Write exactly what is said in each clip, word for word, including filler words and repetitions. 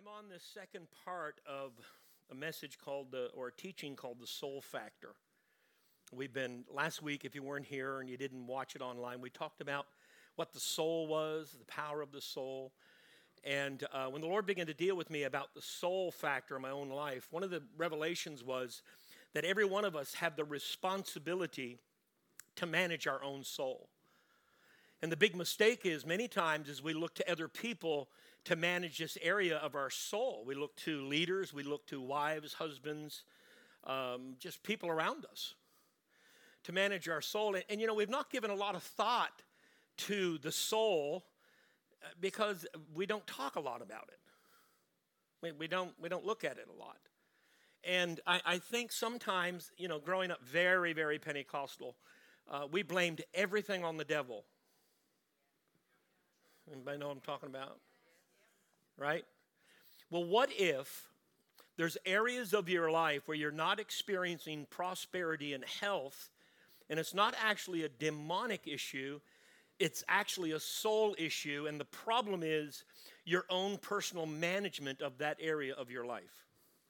I'm on the second part of a message called, the, or a teaching called The Soul Factor. We've been, last week, if you weren't here and you didn't watch it online, we talked about what the soul was, the power of the soul. And uh, when the Lord began to deal with me about the soul factor in my own life, one of the revelations was that every one of us have the responsibility to manage our own soul. And the big mistake is many times is we look to other people to manage this area of our soul. We look to leaders, we look to wives, husbands, um, just people around us to manage our soul. And, and, you know, we've not given a lot of thought to the soul because we don't talk a lot about it. We, we, don't, we don't look at it a lot. And I, I think sometimes, you know, growing up very, very Pentecostal, uh, we blamed everything on the devil. Anybody know what I'm talking about? Right? Well, what if there's areas of your life where you're not experiencing prosperity and health, and it's not actually a demonic issue, it's actually a soul issue, and the problem is your own personal management of that area of your life.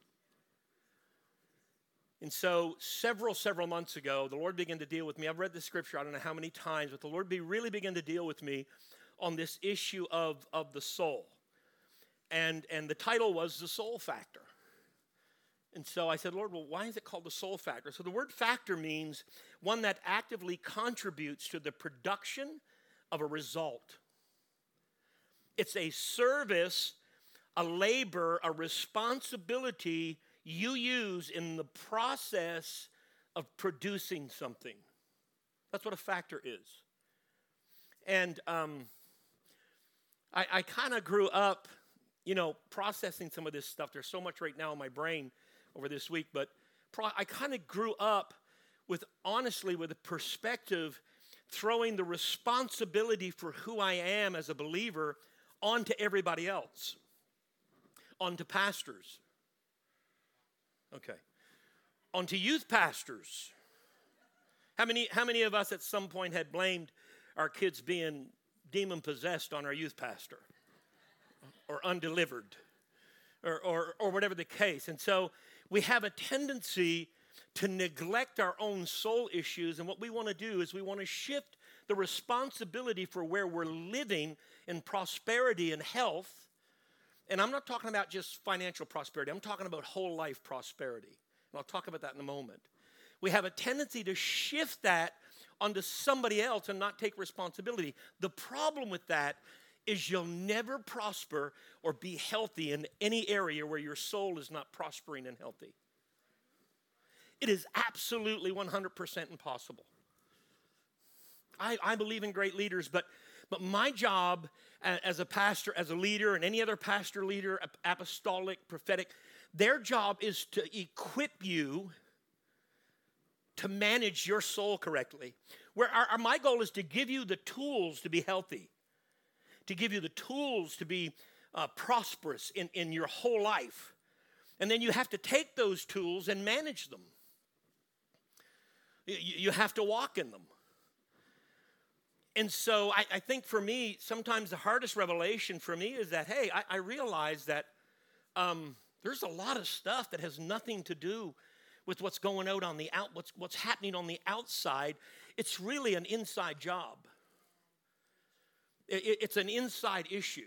And so several, several months ago, the Lord began to deal with me. I've read the scripture, I don't know how many times, but the Lord be, really began to deal with me on this issue of, of the soul. And, and the title was The Soul Factor. And so I said, Lord, well, why is it called the soul factor? So the word factor means one that actively contributes to the production of a result. It's a service, a labor, a responsibility you use in the process of producing something. That's what a factor is. And um, I, I kind of grew up, you know, processing some of this stuff. There's so much right now in my brain over this week, but pro- I kind of grew up with, honestly, with a perspective throwing the responsibility for who I am as a believer onto everybody else, onto pastors, okay, onto youth pastors. How many, how many of us at some point had blamed our kids being demon-possessed on our youth pastor? Or undelivered, or, or or whatever the case. And so we have a tendency to neglect our own soul issues, and what we want to do is we want to shift the responsibility for where we're living in prosperity and health. And I'm not talking about just financial prosperity. I'm talking about whole life prosperity. And I'll talk about that in a moment. We have a tendency to shift that onto somebody else and not take responsibility. The problem with that is you'll never prosper or be healthy in any area where your soul is not prospering and healthy. It is absolutely one hundred percent impossible. I, I believe in great leaders, but, but my job as a pastor, as a leader, and any other pastor, leader, apostolic, prophetic, their job is to equip you to manage your soul correctly. Where our, our, my goal is to give you the tools to be healthy, to give you the tools to be uh, prosperous in, in your whole life. And then you have to take those tools and manage them. You, you have to walk in them. And so I, I think for me, sometimes the hardest revelation for me is that, hey, I, I realize that um, there's a lot of stuff that has nothing to do with what's going out on the out, what's, what's happening on the outside. It's really an inside job. It's an inside issue,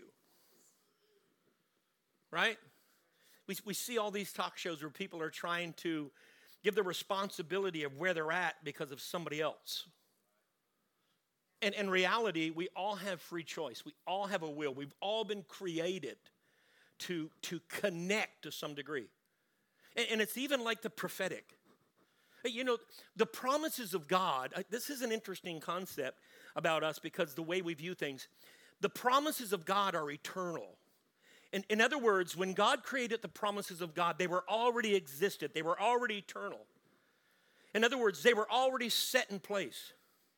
right? We, we see all these talk shows where people are trying to give the responsibility of where they're at because of somebody else. And in reality, we all have free choice. We all have a will. We've all been created to, to connect to some degree. And, and it's even like the prophetic. You know, the promises of God, this is an interesting concept about us because the way we view things. The promises of God are eternal. In, in other words, when God created the promises of God, they were already existed. They were already eternal. In other words, they were already set in place.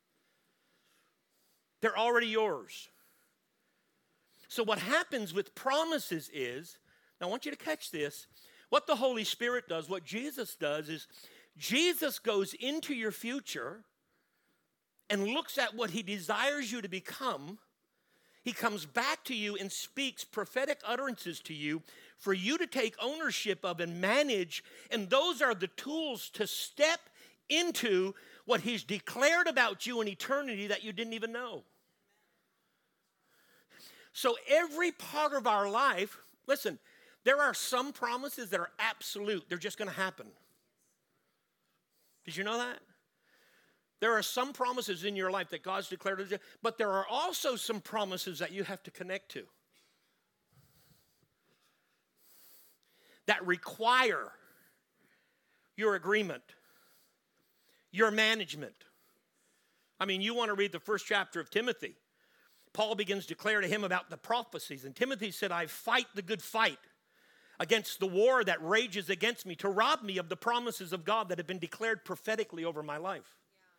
They're already yours. So what happens with promises is, now I want you to catch this, what the Holy Spirit does, what Jesus does is, Jesus goes into your future and looks at what he desires you to become, He comes back to you and speaks prophetic utterances to you for you to take ownership of and manage. And those are the tools to step into what he's declared about you in eternity that you didn't even know. So every part of our life, listen, there are some promises that are absolute. They're just going to happen. Did you know that? There are some promises in your life that God's declared, but there are also some promises that you have to connect to that require your agreement, your management. I mean, you want to read the first chapter of Timothy. Paul begins to declare to him about the prophecies, and Timothy said, I fight the good fight against the war that rages against me to rob me of the promises of God that have been declared prophetically over my life.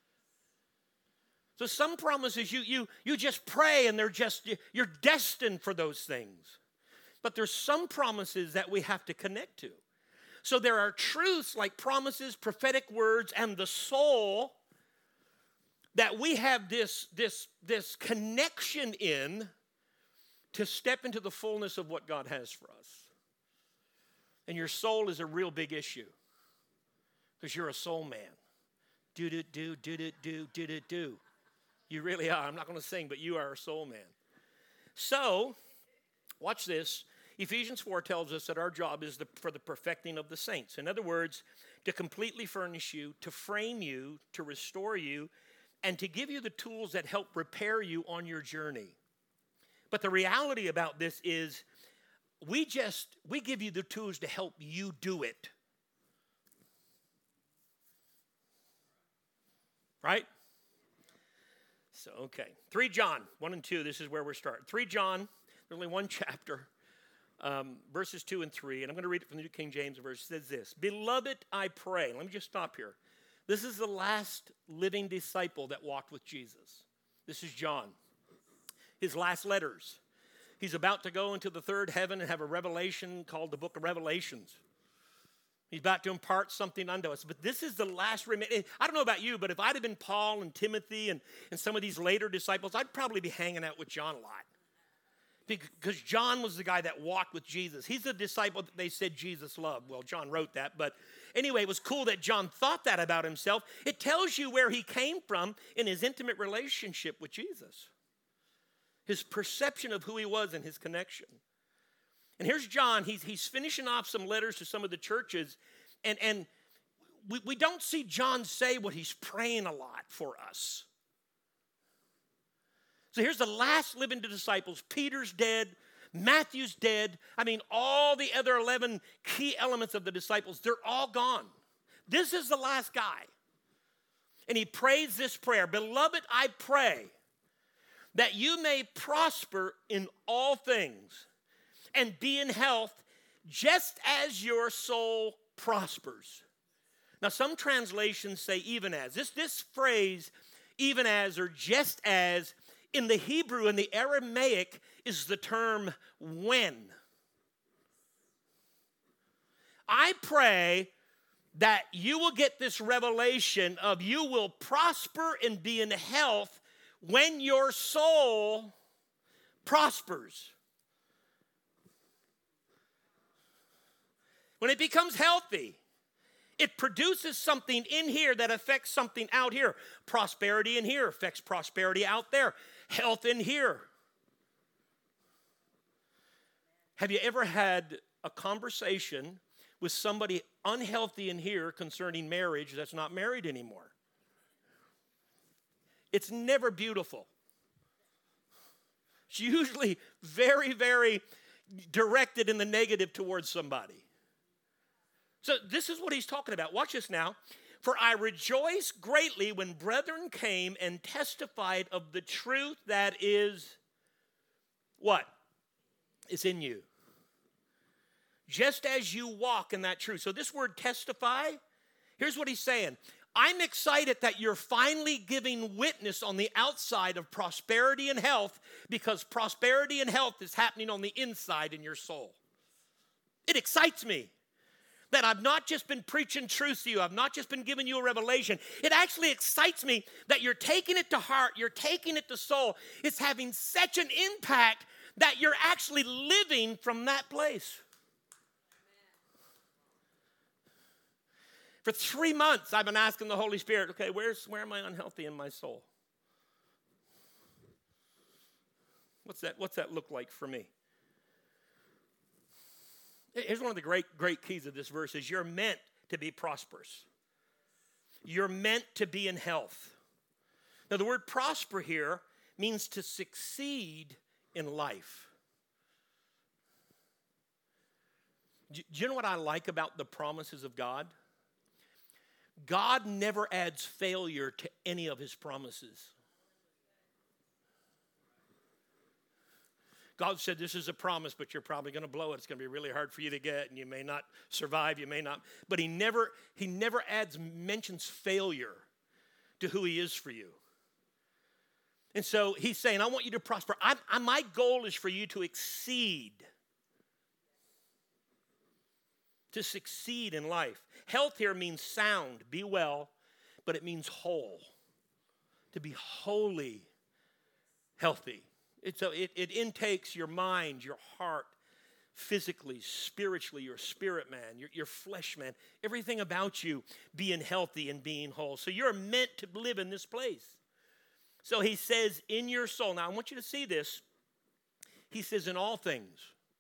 So some promises you you you just pray and they're just, you're destined for those things. But there's some promises that we have to connect to. So there are truths like promises, prophetic words, and the soul that we have this, this, this connection in to step into the fullness of what God has for us. And your soul is a real big issue because you're a soul man. Do, do, do, do, do, do, do, do, do. You really are. I'm not going to sing, but you are a soul man. So, watch this. Ephesians four tells us that our job is the, for the perfecting of the saints. In other words, to completely furnish you, to frame you, to restore you, and to give you the tools that help repair you on your journey. But the reality about this is we just, we give you the tools to help you do it. Right? So, okay. Three John, one and two, this is where we're starting. Three John, there's only one chapter, um, verses two and three, and I'm going to read it from the New King James verse. It says this, Beloved, I pray. Let me just stop here. This is the last living disciple that walked with Jesus. This is John. His last letters. He's about to go into the third heaven and have a revelation called the book of Revelations. He's about to impart something unto us. But this is the last remaining. I don't know about you, but if I'd have been Paul and Timothy and, and some of these later disciples, I'd probably be hanging out with John a lot. Because John was the guy that walked with Jesus. He's the disciple that they said Jesus loved. Well, John wrote that. But anyway, it was cool that John thought that about himself. It tells you where he came from in his intimate relationship with Jesus. His perception of who he was and his connection. And here's John. He's, he's finishing off some letters to some of the churches. And, and we, we don't see John say what he's praying a lot for us. So here's the last living disciples. Peter's dead. Matthew's dead. I mean, all the other eleven key elements of the disciples, they're all gone. This is the last guy. And he prays this prayer. Beloved, I pray that you may prosper in all things and be in health just as your soul prospers. Now, some translations say even as. This, this phrase, even as or just as, in the Hebrew and the Aramaic is the term when. I pray that you will get this revelation of you will prosper and be in health when your soul prospers. When it becomes healthy, it produces something in here that affects something out here. Prosperity in here affects prosperity out there. Health in here. Have you ever had a conversation with somebody unhealthy in here concerning marriage that's not married anymore? It's never beautiful. It's usually very, very directed in the negative towards somebody. So this is what he's talking about. Watch this now. For I rejoice greatly when brethren came and testified of the truth that is what? Is in you. Just as you walk in that truth. So this word testify, here's what he's saying. I'm excited that you're finally giving witness on the outside of prosperity and health because prosperity and health is happening on the inside in your soul. It excites me that I've not just been preaching truth to you. I've not just been giving you a revelation. It actually excites me that you're taking it to heart. You're taking it to soul. It's having such an impact that you're actually living from that place. For three months, I've been asking the Holy Spirit, okay, where's, where am I unhealthy in my soul? What's that, what's that look like for me? Here's one of the great, great keys of this verse is you're meant to be prosperous. You're meant to be in health. Now, the word prosper here means to succeed in life. Do you know what I like about the promises of God? God never adds failure to any of his promises. God said, this is a promise, but you're probably going to blow it. It's going to be really hard for you to get, and you may not survive, you may not. But he never, he never adds, mentions failure to who he is for you. And so he's saying, I want you to prosper. I, I, my goal is for you to exceed, to succeed in life. Health here means sound, be well, but it means whole, to be wholly healthy. It, so it, it intakes your mind, your heart, physically, spiritually, your spirit man, your, your flesh man, everything about you being healthy and being whole. So you're meant to live in this place. So he says, in your soul. Now I want you to see this. He says, in all things.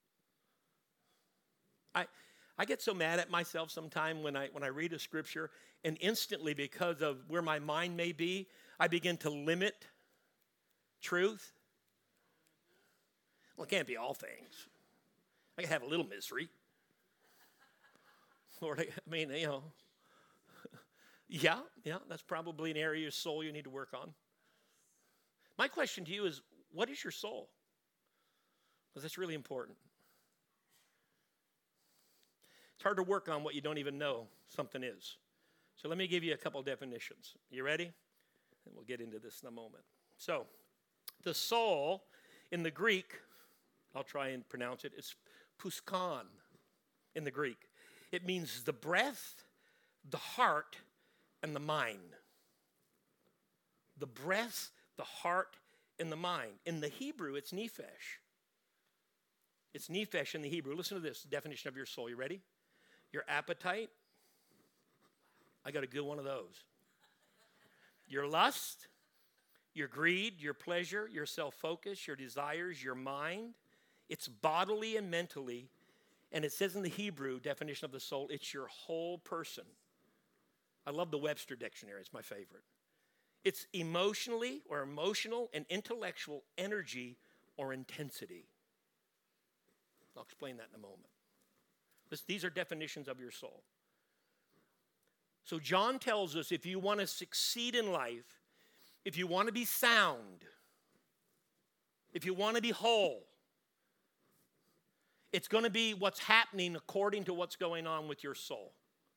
I I get so mad at myself sometime when I when I read a scripture, and instantly, because of where my mind may be, I begin to limit truth. Well, it can't be all things. I can have a little misery. Lord, I mean, you know, yeah, yeah, that's probably an area of your soul you need to work on. My question to you is, what is your soul? Because that's really important. It's hard to work on what you don't even know something is. So let me give you a couple definitions. You ready? And we'll get into this in a moment. So, the soul in the Greek, I'll try and pronounce it, it's puskon in the Greek. It means the breath, the heart, and the mind. The breath, the heart, and the mind. In the Hebrew, it's nephesh. It's nephesh in the Hebrew. Listen to this definition of your soul. You ready? Your appetite. I got a good one of those. Your lust, your greed, your pleasure, your self-focus, your desires, your mind. It's bodily and mentally. And it says in the Hebrew definition of the soul, it's your whole person. I love the Webster Dictionary. It's my favorite. It's emotionally or emotional and intellectual energy or intensity. I'll explain that in a moment. This, these are definitions of your soul. So John tells us if you want to succeed in life, if you want to be sound, if you want to be whole, it's going to be what's happening according to what's going on with your soul.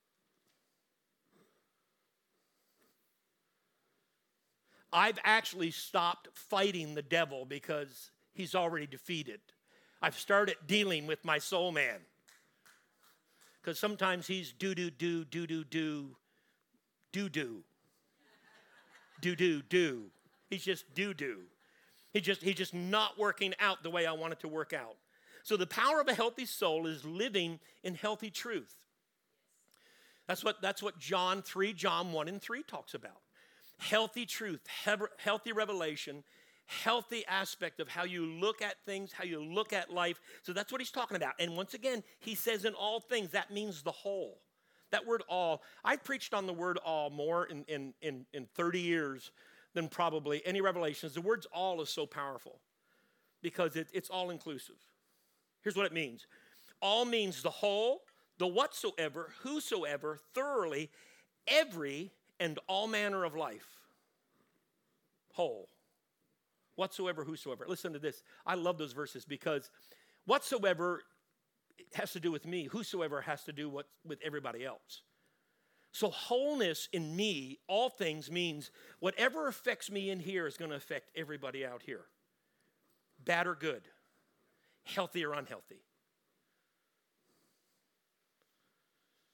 I've actually stopped fighting the devil because he's already defeated. I've started dealing with my soul man. Because sometimes he's do-do-do, do-do-do, do-do. Do-do-do. He's just do-do. He just, he's just not working out the way I want it to work out. So the power of a healthy soul is living in healthy truth. That's what, that's what John three, John one and three talks about. Healthy truth, healthy revelation, healthy aspect of how you look at things, how you look at life. So that's what he's talking about. And once again, he says in all things, that means the whole. That word all, I preached on the word all more in, in, in, in thirty years than probably any revelations. The word all is so powerful because it, it's all inclusive. Here's what it means. All means the whole, the whatsoever, whosoever, thoroughly, every, and all manner of life. Whole. Whatsoever, whosoever. Listen to this. I love those verses because whatsoever has to do with me. Whosoever has to do what, with everybody else. So wholeness in me, all things, means whatever affects me in here is going to affect everybody out here. Bad or good. Healthy or unhealthy.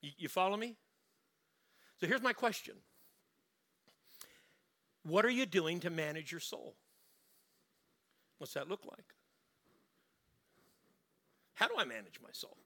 You, you follow me? So here's my question. What are you doing to manage your soul? What's that look like? How do I manage my soul?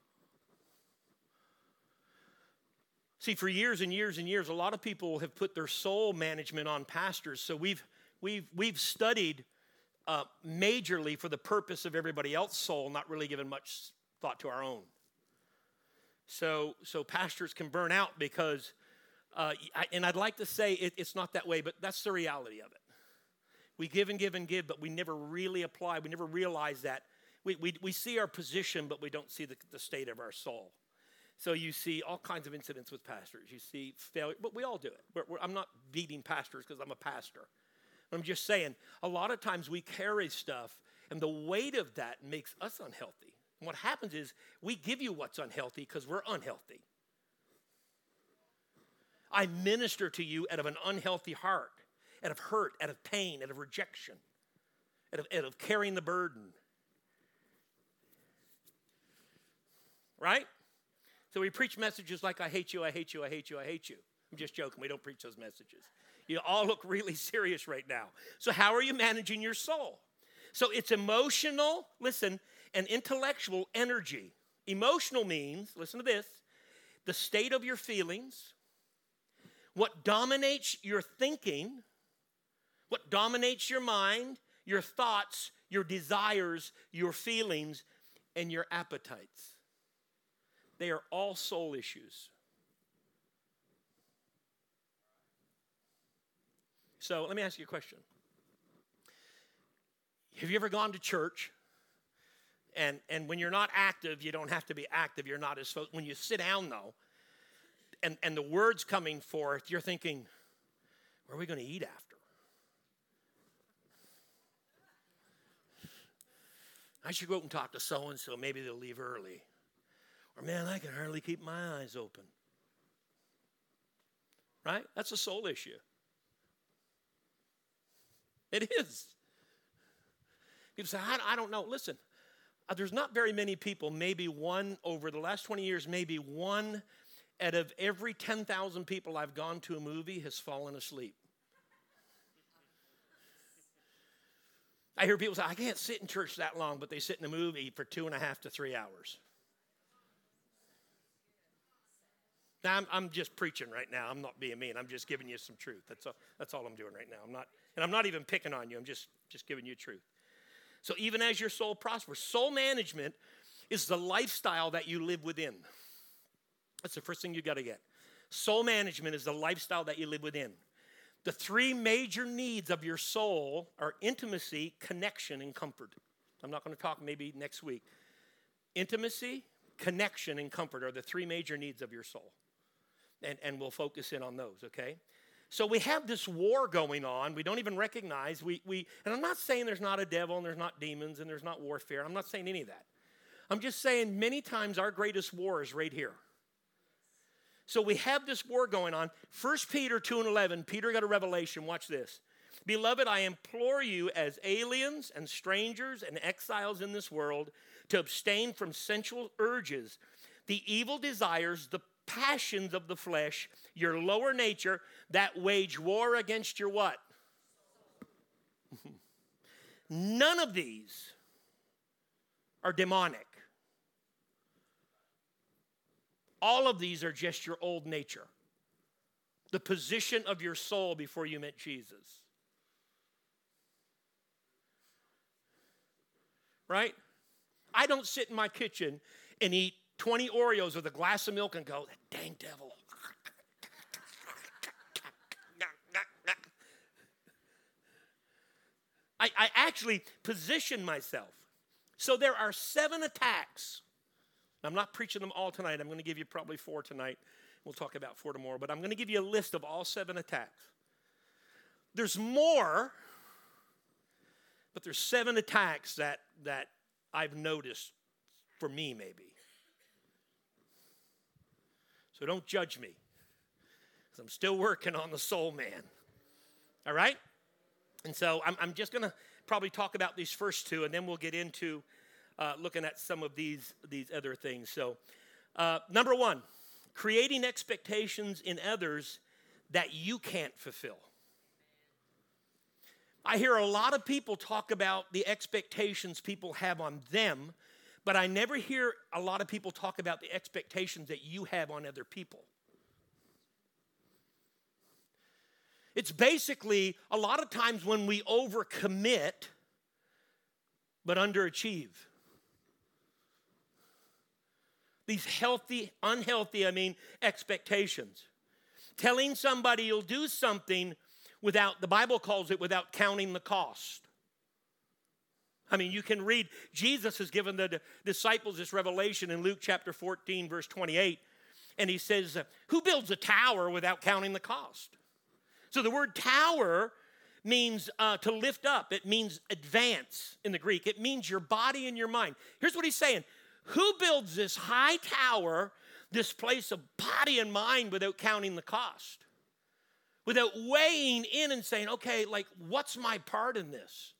See, for years and years and years, a lot of people have put their soul management on pastors. So we've we've we've studied uh, majorly for the purpose of everybody else's soul, not really given much thought to our own. So so pastors can burn out because, uh, I, and I'd like to say it, it's not that way, but that's the reality of it. We give and give and give, but we never really apply. We never realize that. We we we see our position, but we don't see the, the state of our soul. So you see all kinds of incidents with pastors. You see failure, but we all do it. We're, we're, I'm not beating pastors because I'm a pastor. I'm just saying, a lot of times we carry stuff, and the weight of that makes us unhealthy. And what happens is we give you what's unhealthy because we're unhealthy. I minister to you out of an unhealthy heart, out of hurt, out of pain, out of rejection, out of, out of carrying the burden. Right? So we preach messages like, I hate you, I hate you, I hate you, I hate you. I'm just joking. We don't preach those messages. You all look really serious right now. So how are you managing your soul? So it's emotional, listen, and intellectual energy. Emotional means, listen to this, the state of your feelings, what dominates your thinking, what dominates your mind, your thoughts, your desires, your feelings, and your appetites. They are all soul issues. So let me ask you a question. Have you ever gone to church? And, and when you're not active, you don't have to be active. You're not as when you sit down, though, and, and the words coming forth, you're thinking, where are we going to eat after? I should go out and talk to so-and-so. Maybe they'll leave early. Or, man, I can hardly keep my eyes open. Right? That's a soul issue. It is. People say, I, I don't know. Listen, uh, there's not very many people, maybe one over the last twenty years, maybe one out of every ten thousand people I've gone to a movie has fallen asleep. I hear people say, I can't sit in church that long, but they sit in a movie for two and a half to three hours. Now, I'm, I'm just preaching right now. I'm not being mean. I'm just giving you some truth. That's all, that's all I'm doing right now. I'm not, and I'm not even picking on you. I'm just, just giving you truth. So even as your soul prospers, soul management is the lifestyle that you live within. That's the first thing you got to get. Soul management is the lifestyle that you live within. The three major needs of your soul are intimacy, connection, and comfort. I'm not going to talk maybe next week. Intimacy, connection, and comfort are the three major needs of your soul. And, and we'll focus in on those, okay? So we have this war going on. We don't even recognize. We, we, and I'm not saying there's not a devil and there's not demons and there's not warfare. I'm not saying any of that. I'm just saying many times our greatest war is right here. So we have this war going on. First Peter two and eleven, Peter got a revelation. Watch this. Beloved, I implore you as aliens and strangers and exiles in this world to abstain from sensual urges, the evil desires, the passions of the flesh, your lower nature that wage war against your what? None of these are demonic. All of these are just your old nature. The position of your soul before you met Jesus. Right? I don't sit in my kitchen and eat twenty Oreos with a glass of milk and go, that dang devil. I, I actually position myself. So there are seven attacks. I'm not preaching them all tonight. I'm going to give you probably four tonight. We'll talk about four tomorrow. But I'm going to give you a list of all seven attacks. There's more, but there's seven attacks that, that I've noticed for me maybe. So don't judge me, because I'm still working on the soul man. All right? And so I'm, I'm just going to probably talk about these first two, and then we'll get into uh, looking at some of these, these other things. So uh, number one, creating expectations in others that you can't fulfill. I hear a lot of people talk about the expectations people have on them, but I never hear a lot of people talk about the expectations that you have on other people. It's basically a lot of times when we overcommit but underachieve. These healthy, unhealthy, I mean, expectations. Telling somebody you'll do something without, the Bible calls it without counting the cost. I mean, you can read, Jesus has given the disciples this revelation in Luke chapter fourteen, verse twenty-eight. And he says, who builds a tower without counting the cost? So the word tower means uh, to lift up. It means advance in the Greek. It means your body and your mind. Here's what he's saying. Who builds this high tower, this place of body and mind without counting the cost? Without weighing in and saying, okay, like, what's my part in this?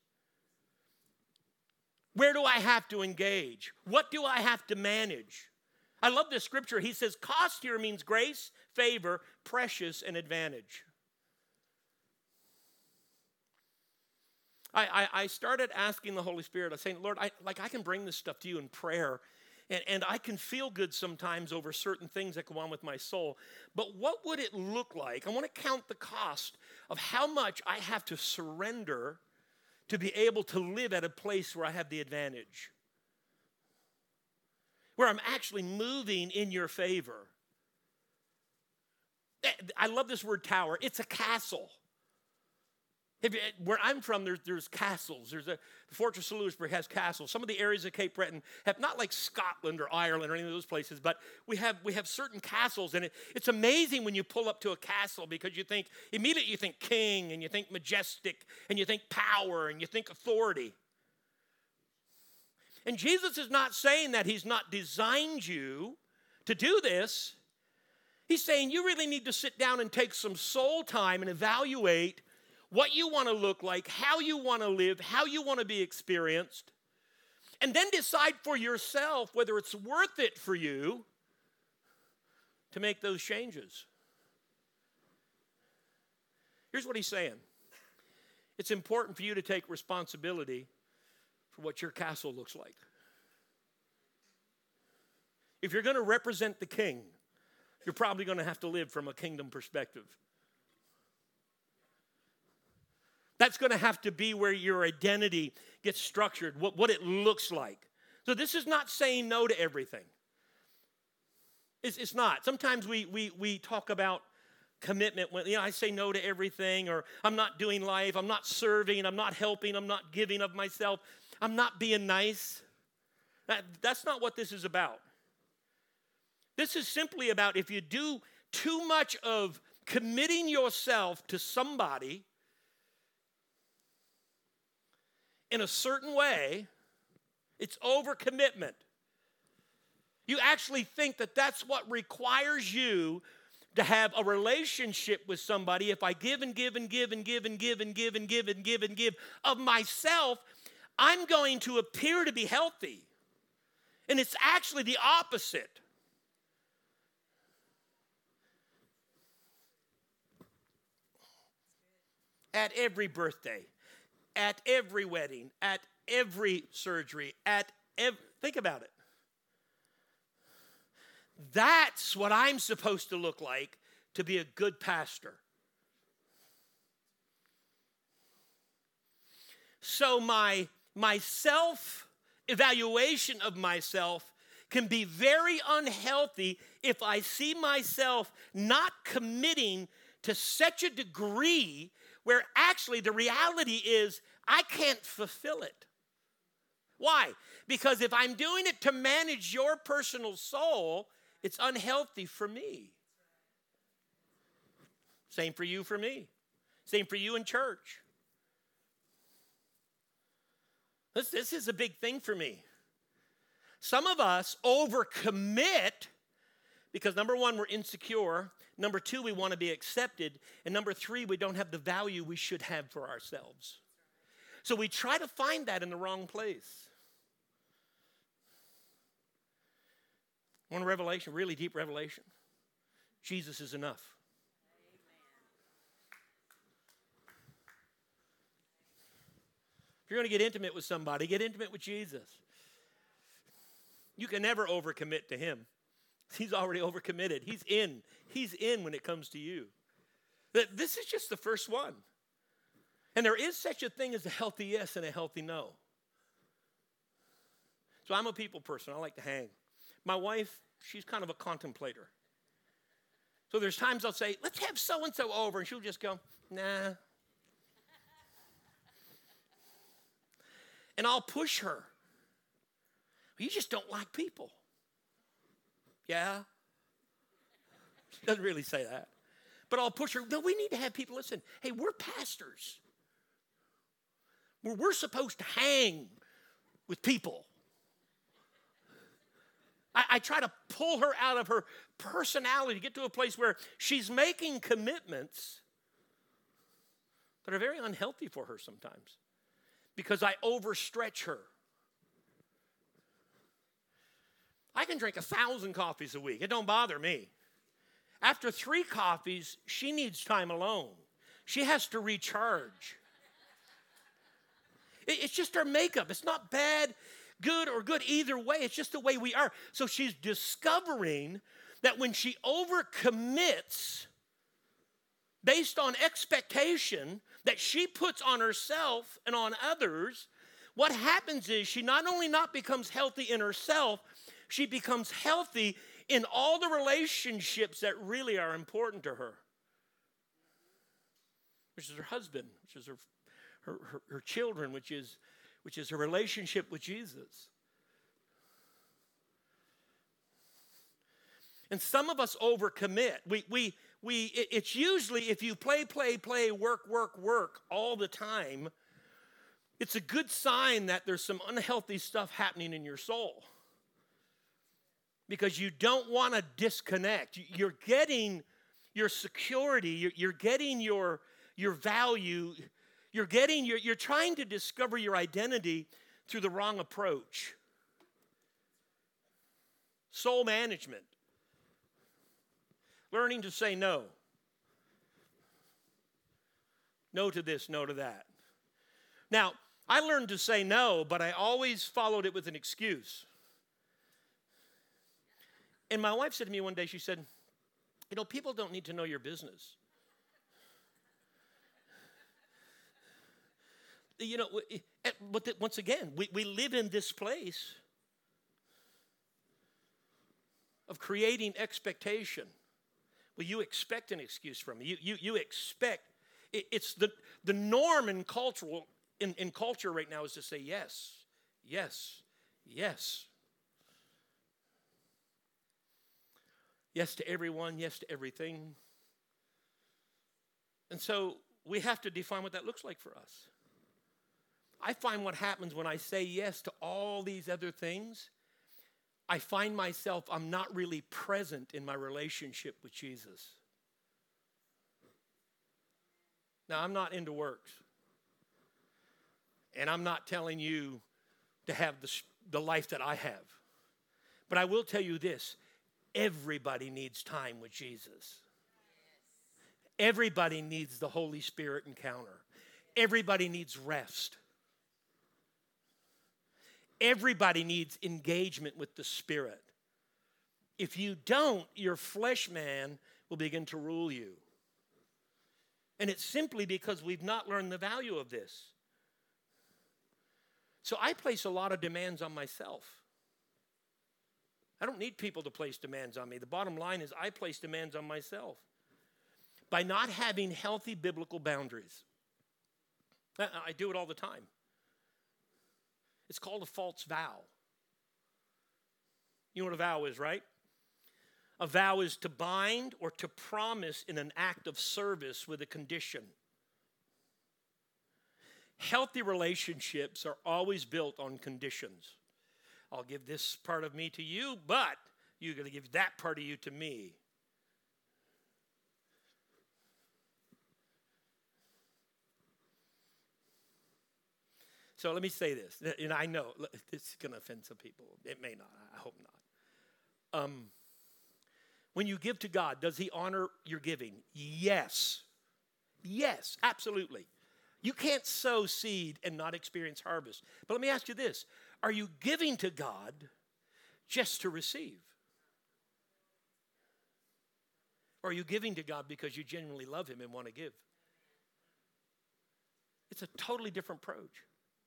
Where do I have to engage? What do I have to manage? I love this scripture. He says, cost here means grace, favor, precious, and advantage. I, I, I started asking the Holy Spirit, I was saying, Lord, I, like I can bring this stuff to you in prayer, and, and I can feel good sometimes over certain things that go on with my soul, but what would it look like? I want to count the cost of how much I have to surrender to be able to live at a place where I have the advantage, where I'm actually moving in your favor. I love this word tower. It's a castle. If, where I'm from, there's, there's castles. There's a, the Fortress of Louisburg has castles. Some of the areas of Cape Breton have, not like Scotland or Ireland or any of those places, but we have we have certain castles. And it, it's amazing when you pull up to a castle because you think, immediately you think king and you think majestic and you think power and you think authority. And Jesus is not saying that he's not designed you to do this. He's saying you really need to sit down and take some soul time and evaluate what you want to look like, how you want to live, how you want to be experienced, and then decide for yourself whether it's worth it for you to make those changes. Here's what he's saying. It's important for you to take responsibility for what your castle looks like. If you're going to represent the king, you're probably going to have to live from a kingdom perspective. That's going to have to be where your identity gets structured, what, what it looks like. So this is not saying no to everything. It's, it's not. Sometimes we, we, we talk about commitment when, you know, I say no to everything, or I'm not doing life, I'm not serving, I'm not helping, I'm not giving of myself, I'm not being nice. That, that's not what this is about. This is simply about if you do too much of committing yourself to somebody in a certain way, it's overcommitment. You actually think that that's what requires you to have a relationship with somebody. If I give and give and give and give and give and give and give and give and give of myself, I'm going to appear to be healthy. And it's actually the opposite. At every birthday, at every wedding, at every surgery, at every, think about it. That's what I'm supposed to look like to be a good pastor. So my, my self-evaluation of myself can be very unhealthy if I see myself not committing to such a degree where actually the reality is I can't fulfill it. Why? Because if I'm doing it to manage your personal soul, it's unhealthy for me. Same for you, for me. Same for you in church. This, this is a big thing for me. Some of us overcommit because number one, we're insecure. Number two, we want to be accepted. And number three, we don't have the value we should have for ourselves. So we try to find that in the wrong place. One revelation, really deep revelation. Jesus is enough. If you're going to get intimate with somebody, get intimate with Jesus. You can never overcommit to him. He's already overcommitted. He's in. He's in when it comes to you. This is just the first one. And there is such a thing as a healthy yes and a healthy no. So I'm a people person. I like to hang. My wife, she's kind of a contemplator. So there's times I'll say, let's have so-and-so over. And she'll just go, nah. And I'll push her. You just don't like people. Yeah. She doesn't really say that. But I'll push her. No, we need to have people listen. Hey, we're pastors. We're, we're supposed to hang with people. I, I try to pull her out of her personality to get to a place where she's making commitments that are very unhealthy for her sometimes because I overstretch her. I can drink a thousand coffees a week. It don't bother me. After three coffees, she needs time alone. She has to recharge. It's just our makeup. It's not bad, good, or good either way. It's just the way we are. So she's discovering that when she overcommits based on expectation that she puts on herself and on others, what happens is she not only not becomes healthy in herself, she becomes healthy in all the relationships that really are important to her, which is her husband, which is her, her, her, her children, which is, which is her relationship with Jesus. And some of us overcommit. We, we, we, it, it's usually if you play, play, play, work, work, work all the time, it's a good sign that there's some unhealthy stuff happening in your soul. Because you don't want to disconnect. You're getting your security. You're getting your, your value. You're getting your, you're trying to discover your identity through the wrong approach. Soul management. Learning to say no. No to this, no to that. Now, I learned to say no, but I always followed it with an excuse. And my wife said to me one day, she said, you know, people don't need to know your business. You know, but once again, we, we live in this place of creating expectation. Well, you expect an excuse from me. You, you, you expect, it, it's the, the norm in, cultural, in, in culture right now is to say yes, yes, yes. Yes to everyone, yes to everything. And so we have to define what that looks like for us. I find what happens when I say yes to all these other things, I find myself, I'm not really present in my relationship with Jesus. Now, I'm not into works. And I'm not telling you to have the, the life that I have. But I will tell you this. Everybody needs time with Jesus. Everybody needs the Holy Spirit encounter. Everybody needs rest. Everybody needs engagement with the Spirit. If you don't, your flesh man will begin to rule you. And it's simply because we've not learned the value of this. So I place a lot of demands on myself. I don't need people to place demands on me. The bottom line is I place demands on myself by not having healthy biblical boundaries. I, I do it all the time. It's called a false vow. You know what a vow is, right? A vow is to bind or to promise in an act of service with a condition. Healthy relationships are always built on conditions. I'll give this part of me to you, but you're going to give that part of you to me. So let me say this, and I know this is going to offend some people. It may not. I hope not. Um, When you give to God, does he honor your giving? Yes. Yes, absolutely. You can't sow seed and not experience harvest. But let me ask you this. Are you giving to God just to receive? Or are you giving to God because you genuinely love him and want to give? It's a totally different approach.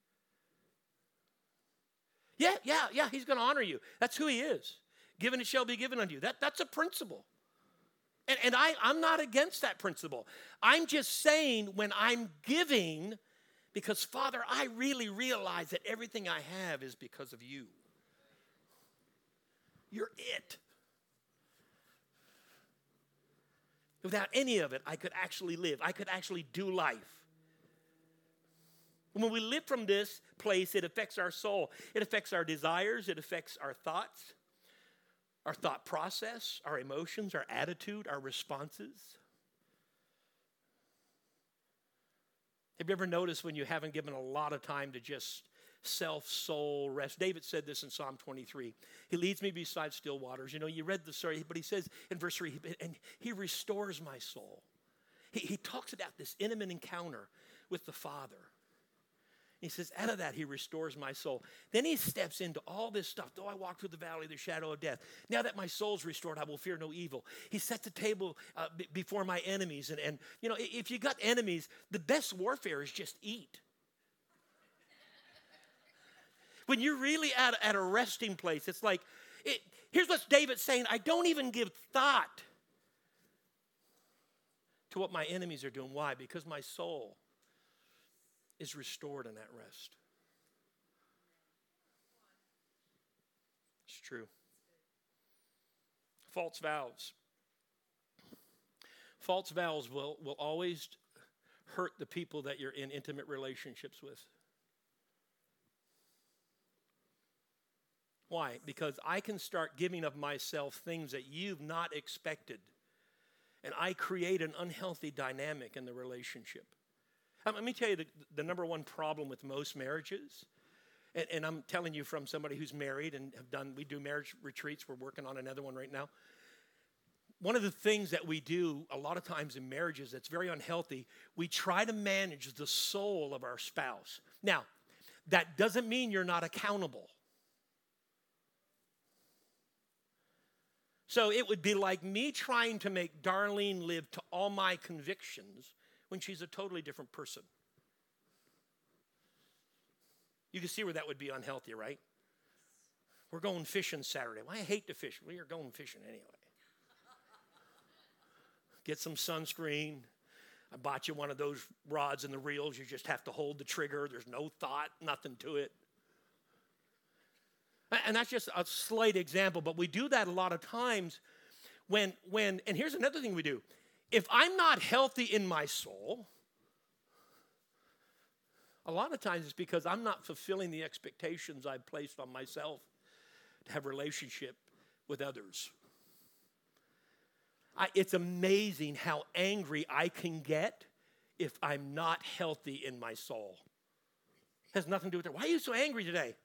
Yeah, yeah, yeah, he's going to honor you. That's who he is. Given it shall be given unto you. That, that's a principle. And, and I, I'm not against that principle. I'm just saying when I'm giving, because Father, I really realize that everything I have is because of you. You're it. Without any of it, I could actually live. I could actually do life. When we live from this place, it affects our soul. It affects our desires. It affects our thoughts, our thought process, our emotions, our attitude, our responses. Have you ever noticed when you haven't given a lot of time to just self, soul, rest? David said this in Psalm twenty-three. He leads me beside still waters. You know, you read the story, but he says in verse three, and he restores my soul. He, he talks about this intimate encounter with the Father. He says, out of that, he restores my soul. Then he steps into all this stuff. Though I walk through the valley of the shadow of death, now that my soul's restored, I will fear no evil. He sets a table uh, b- before my enemies. And, and, you know, if you got enemies, the best warfare is just eat. When you're really at, at a resting place, it's like, it, here's what David's saying. I don't even give thought to what my enemies are doing. Why? Because my soul is restored in that rest. It's true. False vows. False vows will, will always hurt the people that you're in intimate relationships with. Why? Because I can start giving of myself things that you've not expected. And I create an unhealthy dynamic in the relationship. Um, let me tell you the, the number one problem with most marriages, and, and I'm telling you from somebody who's married and have done, we do marriage retreats. We're working on another one right now. One of the things that we do a lot of times in marriages that's very unhealthy, we try to manage the soul of our spouse. Now, that doesn't mean you're not accountable. So it would be like me trying to make Darlene live to all my convictions when she's a totally different person. You can see where that would be unhealthy, right? We're going fishing Saturday. Well, I hate to fish. We are going fishing anyway. Get some sunscreen. I bought you one of those rods and the reels. You just have to hold the trigger. There's no thought, nothing to it. And that's just a slight example, but we do that a lot of times when, when, and here's another thing we do. If I'm not healthy in my soul, a lot of times it's because I'm not fulfilling the expectations I've placed on myself to have a relationship with others. I, it's amazing how angry I can get if I'm not healthy in my soul. It has nothing to do with it. Why are you so angry today?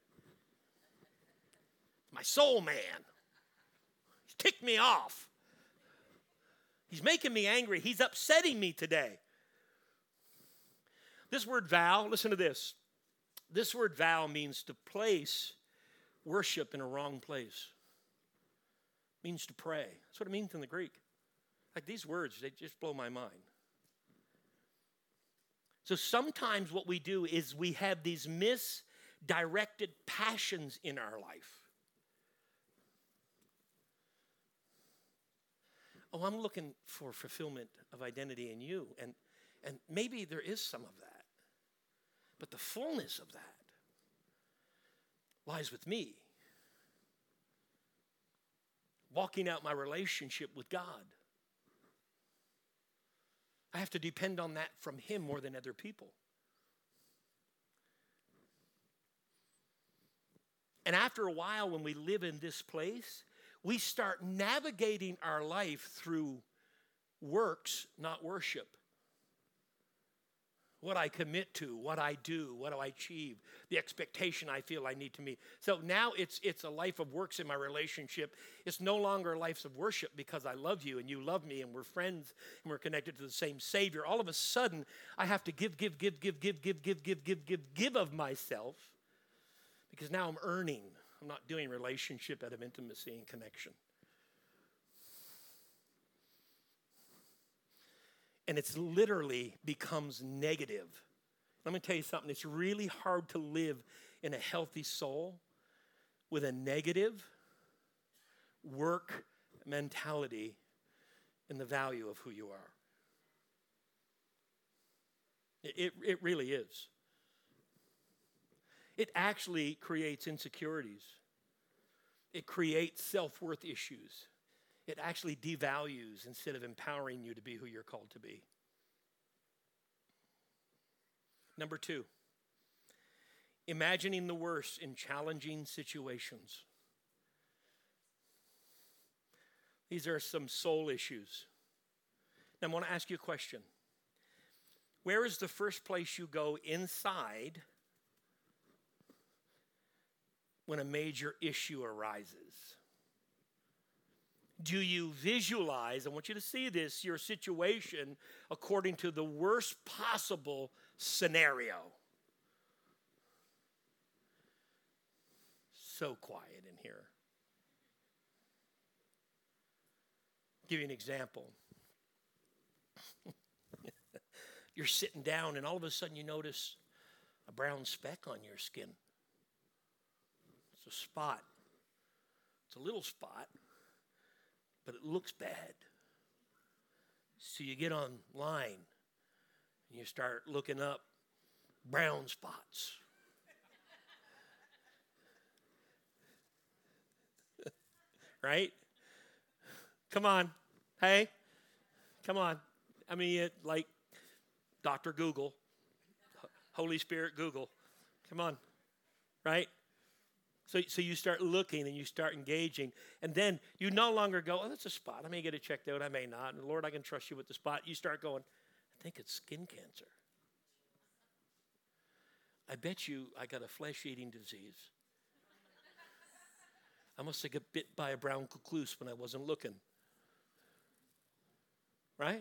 My soul man. He's ticked me off. He's making me angry. He's upsetting me today. This word vow, listen to this. This word vow means to place worship in a wrong place. It means to pray. That's what it means in the Greek. Like these words, they just blow my mind. So sometimes what we do is we have these misdirected passions in our life. Oh, I'm looking for fulfillment of identity in you. And, and maybe there is some of that. But the fullness of that lies with me. Walking out my relationship with God. I have to depend on that from Him more than other people. And after a while, when we live in this place, we start navigating our life through works, not worship. what I commit to, what I do, what do I achieve, the expectation I feel I need to meet. So now it's it's a life of works in my relationship. It's no longer a life of worship because I love you and you love me and we're friends and we're connected to the same Savior. All of a sudden, I have to give, give, give, give, give, give, give, give, give, give, give of myself because now I'm earning. I'm not doing relationship out of intimacy and connection. And it's literally becomes negative. Let me tell you something. It's really hard to live in a healthy soul with a negative work mentality in the value of who you are. It, it, it really is. It actually creates insecurities. It creates self-worth issues. It actually devalues instead of empowering you to be who you're called to be. Number two, imagining the worst in challenging situations. These are some soul issues. Now, I want to ask you a question. Where is the first place you go inside when a major issue arises? Do you visualize, I want you to see this, your situation according to the worst possible scenario? So quiet in here. I'll give you an example. You're sitting down and all of a sudden you notice a brown speck on your skin. It's a spot. It's a little spot. But it looks bad. So you get online and you start looking up brown spots. Right? Come on. Hey, come on. I mean, it, like Doctor Google, Holy Spirit Google. Come on. Right? So, so you start looking and you start engaging. And then you no longer go, oh, that's a spot. I may get it checked out. I may not. And Lord, I can trust you with the spot. You start going, I think it's skin cancer. I bet you I got a flesh-eating disease. I must have got bit by a brown recluse when I wasn't looking. Right?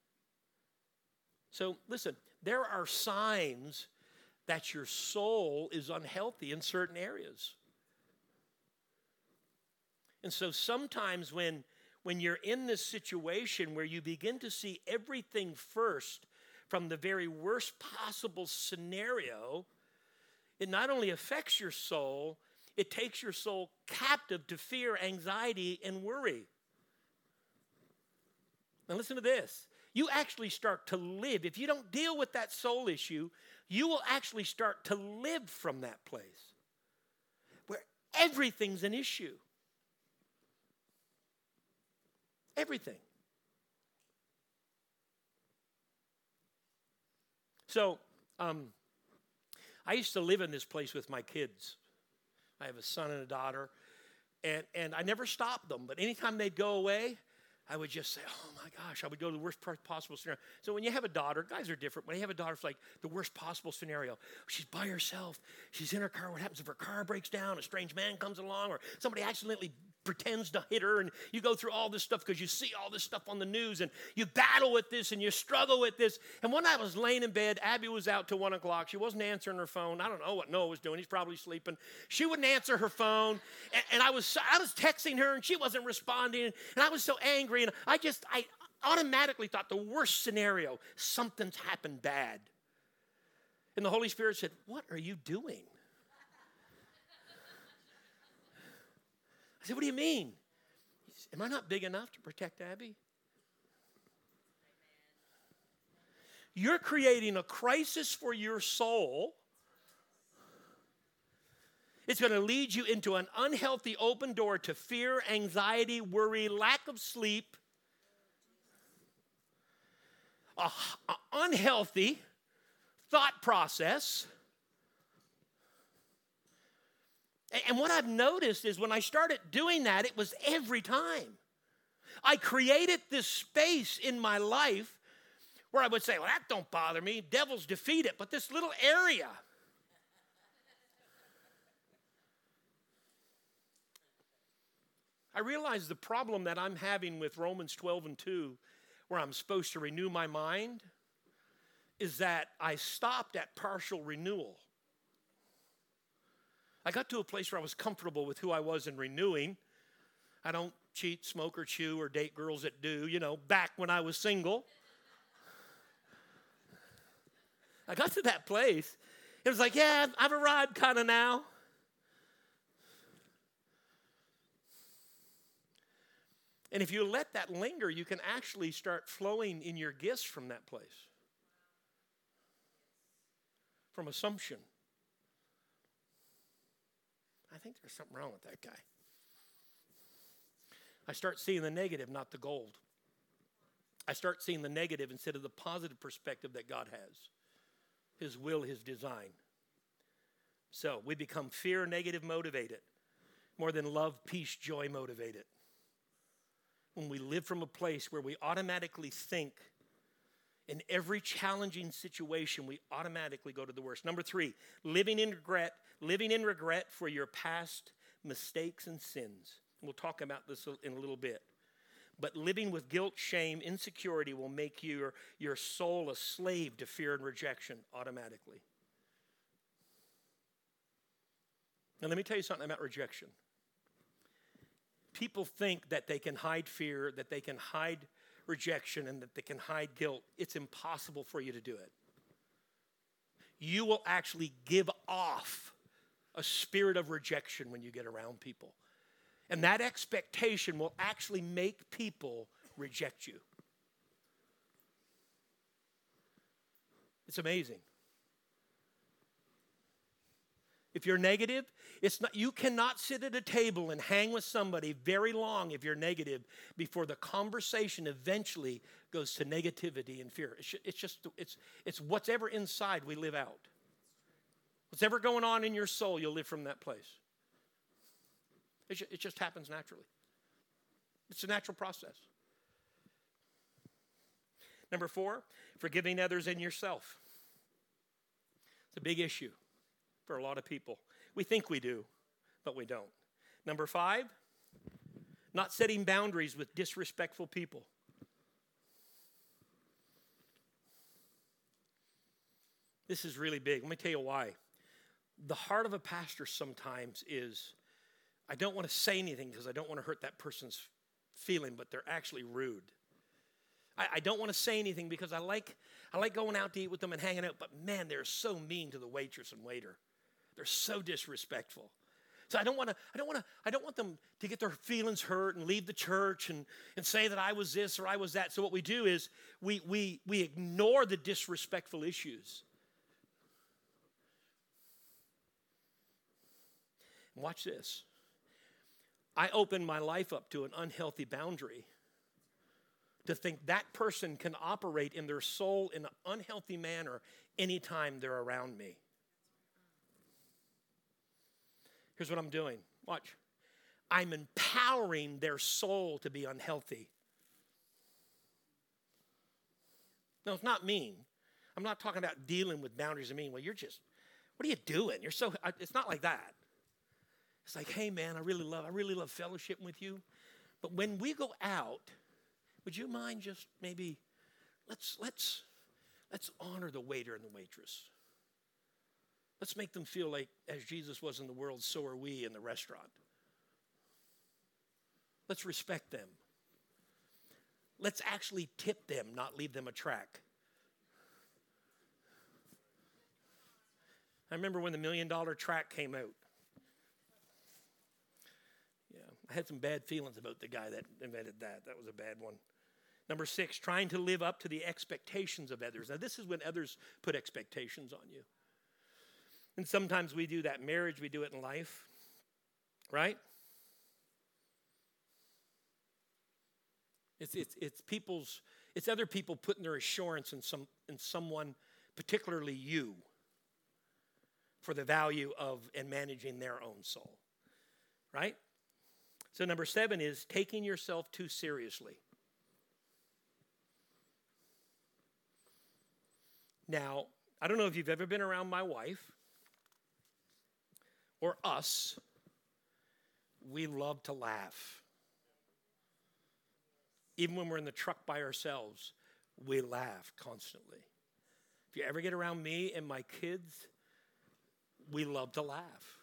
So listen, there are signs that your soul is unhealthy in certain areas. And so sometimes when, when you're in this situation where you begin to see everything first from the very worst possible scenario, it not only affects your soul, it takes your soul captive to fear, anxiety, and worry. Now listen to this. You actually start to live. If you don't deal with that soul issue, you will actually start to live from that place where everything's an issue. Everything. So, um, I used to live in this place with my kids. I have a son and a daughter, and, and I never stopped them, but anytime they'd go away, I would just say, oh my gosh, I would go to the worst possible scenario. So when you have a daughter, guys are different. When you have a daughter, it's like the worst possible scenario. She's by herself. She's in her car. What happens if her car breaks down? A strange man comes along, or somebody accidentally pretends to hit her, and you go through all this stuff because you see all this stuff on the news, and you battle with this, and you struggle with this. And one night I was laying in bed. Abby was out till one o'clock. She wasn't answering her phone. I don't know what Noah was doing. He's probably sleeping. She wouldn't answer her phone, and, and I was I was texting her, and she wasn't responding, and I was so angry, and I just, I automatically thought the worst scenario, something's happened bad. And the Holy Spirit said, what are you doing? I said, what do you mean? He said, am I not big enough to protect Abby? You're creating a crisis for your soul. It's going to lead you into an unhealthy open door to fear, anxiety, worry, lack of sleep, a, a unhealthy thought process. And what I've noticed is when I started doing that, it was every time. I created this space in my life Where I would say, well, that don't bother me. Devil's defeated. But this little area. I realize the problem that I'm having with Romans twelve and two, where I'm supposed to renew my mind, is that I stopped at partial renewal. I got to a place where I was comfortable with who I was in renewing. I don't cheat, smoke, or chew, or date girls that do, you know, back when I was single. I got to that place. It was like, yeah, I've arrived kind of now. And if you let that linger, you can actually start flowing in your gifts from that place. From assumption. I think there's something wrong with that guy. I start seeing the negative, not the gold. I start seeing the negative instead of the positive perspective that God has. His will, his design. So we become fear, negative motivated, more than love, peace, joy motivated. When we live from a place where we automatically think in every challenging situation, we automatically go to the worst. Number three, living in regret, living in regret for your past mistakes and sins. We'll talk about this in a little bit. But living with guilt, shame, insecurity will make your, your soul a slave to fear and rejection automatically. Now let me tell you something about rejection. People think that they can hide fear, that they can hide rejection, and that they can hide guilt. It's impossible for you to do it. You will actually give off a spirit of rejection when you get around people. And that expectation will actually make people reject you. It's amazing. If you're negative, it's not, you cannot sit at a table and hang with somebody very long if you're negative before the conversation eventually goes to negativity and fear. It's, it's just, it's, it's what's ever inside we live out. What's ever going on in your soul, you'll live from that place. It, it just happens naturally. It's a natural process. Number four, forgiving others and yourself. It's a big issue for a lot of people. We think we do, but we don't. Number five, not setting boundaries with disrespectful people. This is really big. Let me tell you why. The heart of a pastor sometimes is, I don't want to say anything because I don't want to hurt that person's feeling, but they're actually rude. I, I don't want to say anything because I like, I like going out to eat with them and hanging out, but man, they're so mean to the waitress and waiter. They're so disrespectful. So I don't want to, I don't want to, I don't want them to get their feelings hurt and leave the church and, and say that I was this or I was that. So what we do is we we we ignore the disrespectful issues. And watch this. I open my life up to an unhealthy boundary to think that person can operate in their soul in an unhealthy manner anytime they're around me. Here's what I'm doing. Watch. I'm empowering their soul to be unhealthy. No, it's not mean. I'm not talking about dealing with boundaries and mean. Well, you're just, what are you doing? You're so, it's not like that. It's like, hey man, I really love, I really love fellowshiping with you. But when we go out, would you mind just maybe, let's, let's, let's honor the waiter and the waitress. Let's make them feel like as Jesus was in the world, so are we in the restaurant. Let's respect them. Let's actually tip them, not leave them a track. I remember when the million dollar track came out. Yeah, I had some bad feelings about the guy that invented that. That was a bad one. Number six, trying to live up to the expectations of others. Now, this is when others put expectations on you. And sometimes we do that in marriage, we do it in life, right? It's it's it's people's it's other people putting their assurance in some in someone, particularly you, for the value of and managing their own soul, right? So number seven is taking yourself too seriously. Now, I don't know if you've ever been around my wife or us. We love to laugh. Even when we're in the truck by ourselves, we laugh constantly. If you ever get around me and my kids, we love to laugh.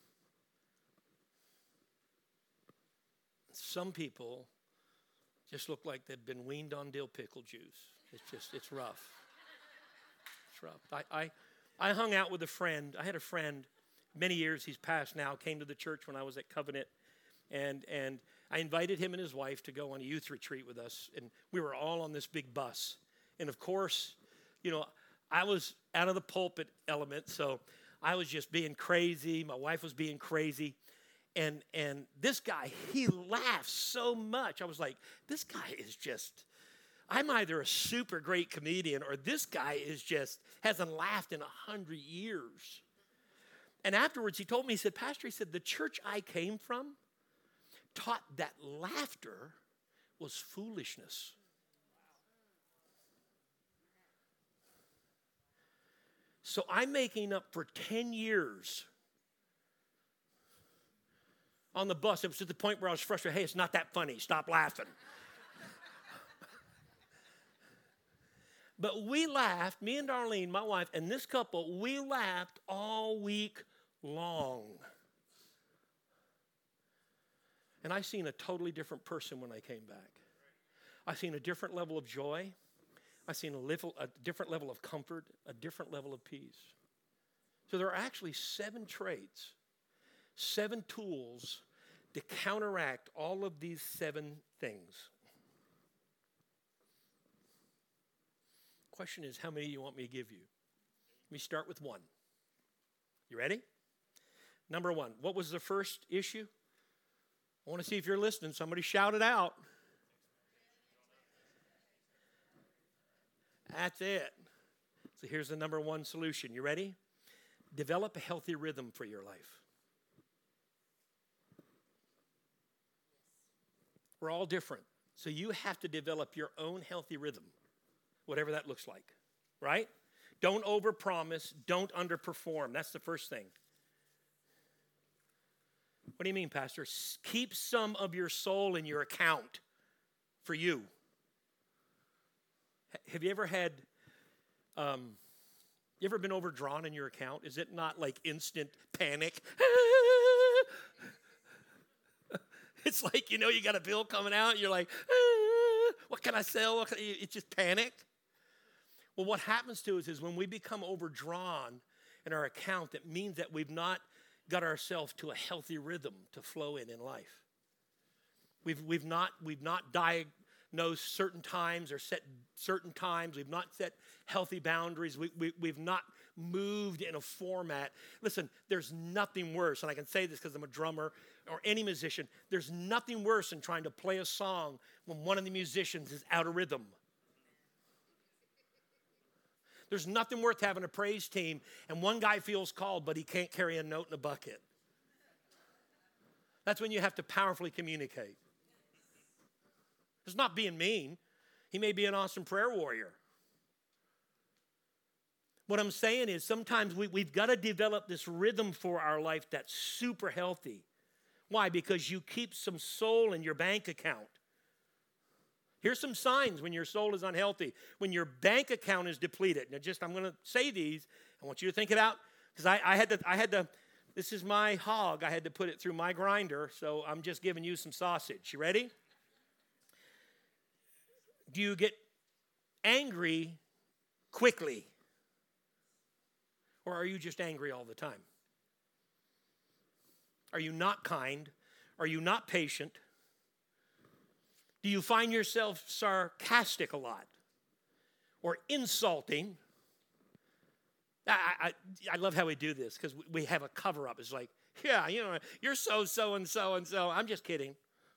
Some people just look like they've been weaned on dill pickle juice. It's just, it's rough. It's rough. I, I, I hung out with a friend. I had a friend, many years he's passed now, came to the church when I was at Covenant. And, and I invited him and his wife to go on a youth retreat with us. And we were all on this big bus. And of course, you know, I was out of the pulpit element, so I was just being crazy. My wife was being crazy. And and this guy, he laughs so much. I was like, this guy is just, I'm either a super great comedian or this guy is just, hasn't laughed in a hundred years. And afterwards he told me, he said, Pastor, he said, the church I came from taught that laughter was foolishness. So I'm making up for ten years on the bus. It was to the point where I was frustrated. Hey, it's not that funny. Stop laughing. But we laughed, me and Darlene, my wife, and this couple, we laughed all week long. And I seen a totally different person when I came back. I seen a different level of joy. I seen a, level, a different level of comfort, a different level of peace. So there are actually seven traits, seven tools to counteract all of these seven things. Question is, how many do you want me to give you? Let me start with one. You ready? Number one, what was the first issue? I want to see if you're listening. Somebody shout it out. That's it. So here's the number one solution. You ready? Develop a healthy rhythm for your life. We're all different. So you have to develop your own healthy rhythm, whatever that looks like, right? Don't overpromise. Don't underperform. That's the first thing. What do you mean, Pastor? Keep some of your soul in your account for you. Have you ever had, um, you ever been overdrawn in your account? Is it not like instant panic? It's like, you know, you got a bill coming out. And you're like, ah, what can I sell? What can I? It's just panic. Well, what happens to us is when we become overdrawn in our account, that means that we've not got ourselves to a healthy rhythm to flow in in life. We've, we've, not, we've not diagnosed certain times or set certain times. We've not set healthy boundaries. We, we, we've not moved in a format. Listen, there's nothing worse, and I can say this because I'm a drummer or any musician, there's nothing worse than trying to play a song when one of the musicians is out of rhythm. There's nothing worth having a praise team and one guy feels called, but he can't carry a note in a bucket. That's when you have to powerfully communicate. It's not being mean. He may be an awesome prayer warrior. What I'm saying is sometimes we, we've got to develop this rhythm for our life that's super healthy. Why? Because you keep some soul in your bank account. Here's some signs when your soul is unhealthy. When your bank account is depleted. Now just, I'm going to say these. I want you to think it out. Because I, I had to, I had to, this is my hog. I had to put it through my grinder. So I'm just giving you some sausage. You ready? Do you get angry quickly? Or are you just angry all the time? Are you not kind? Are you not patient? Do you find yourself sarcastic a lot? Or insulting? I, I, I love how we do this because we have a cover-up. It's like, yeah, you know, you're so, so, and so, and so. I'm just kidding.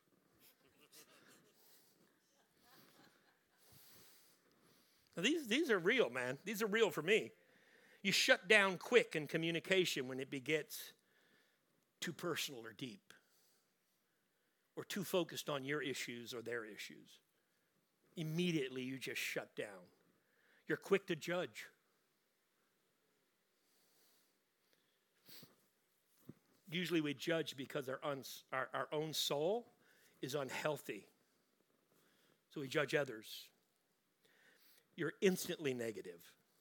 Now, these, these are real, man. These are real for me. You shut down quick in communication when it begets too personal or deep, or too focused on your issues or their issues. Immediately you just shut down. You're quick to judge. usually we judge because our, uns, our, our own soul is unhealthy. So we judge others. You're instantly negative.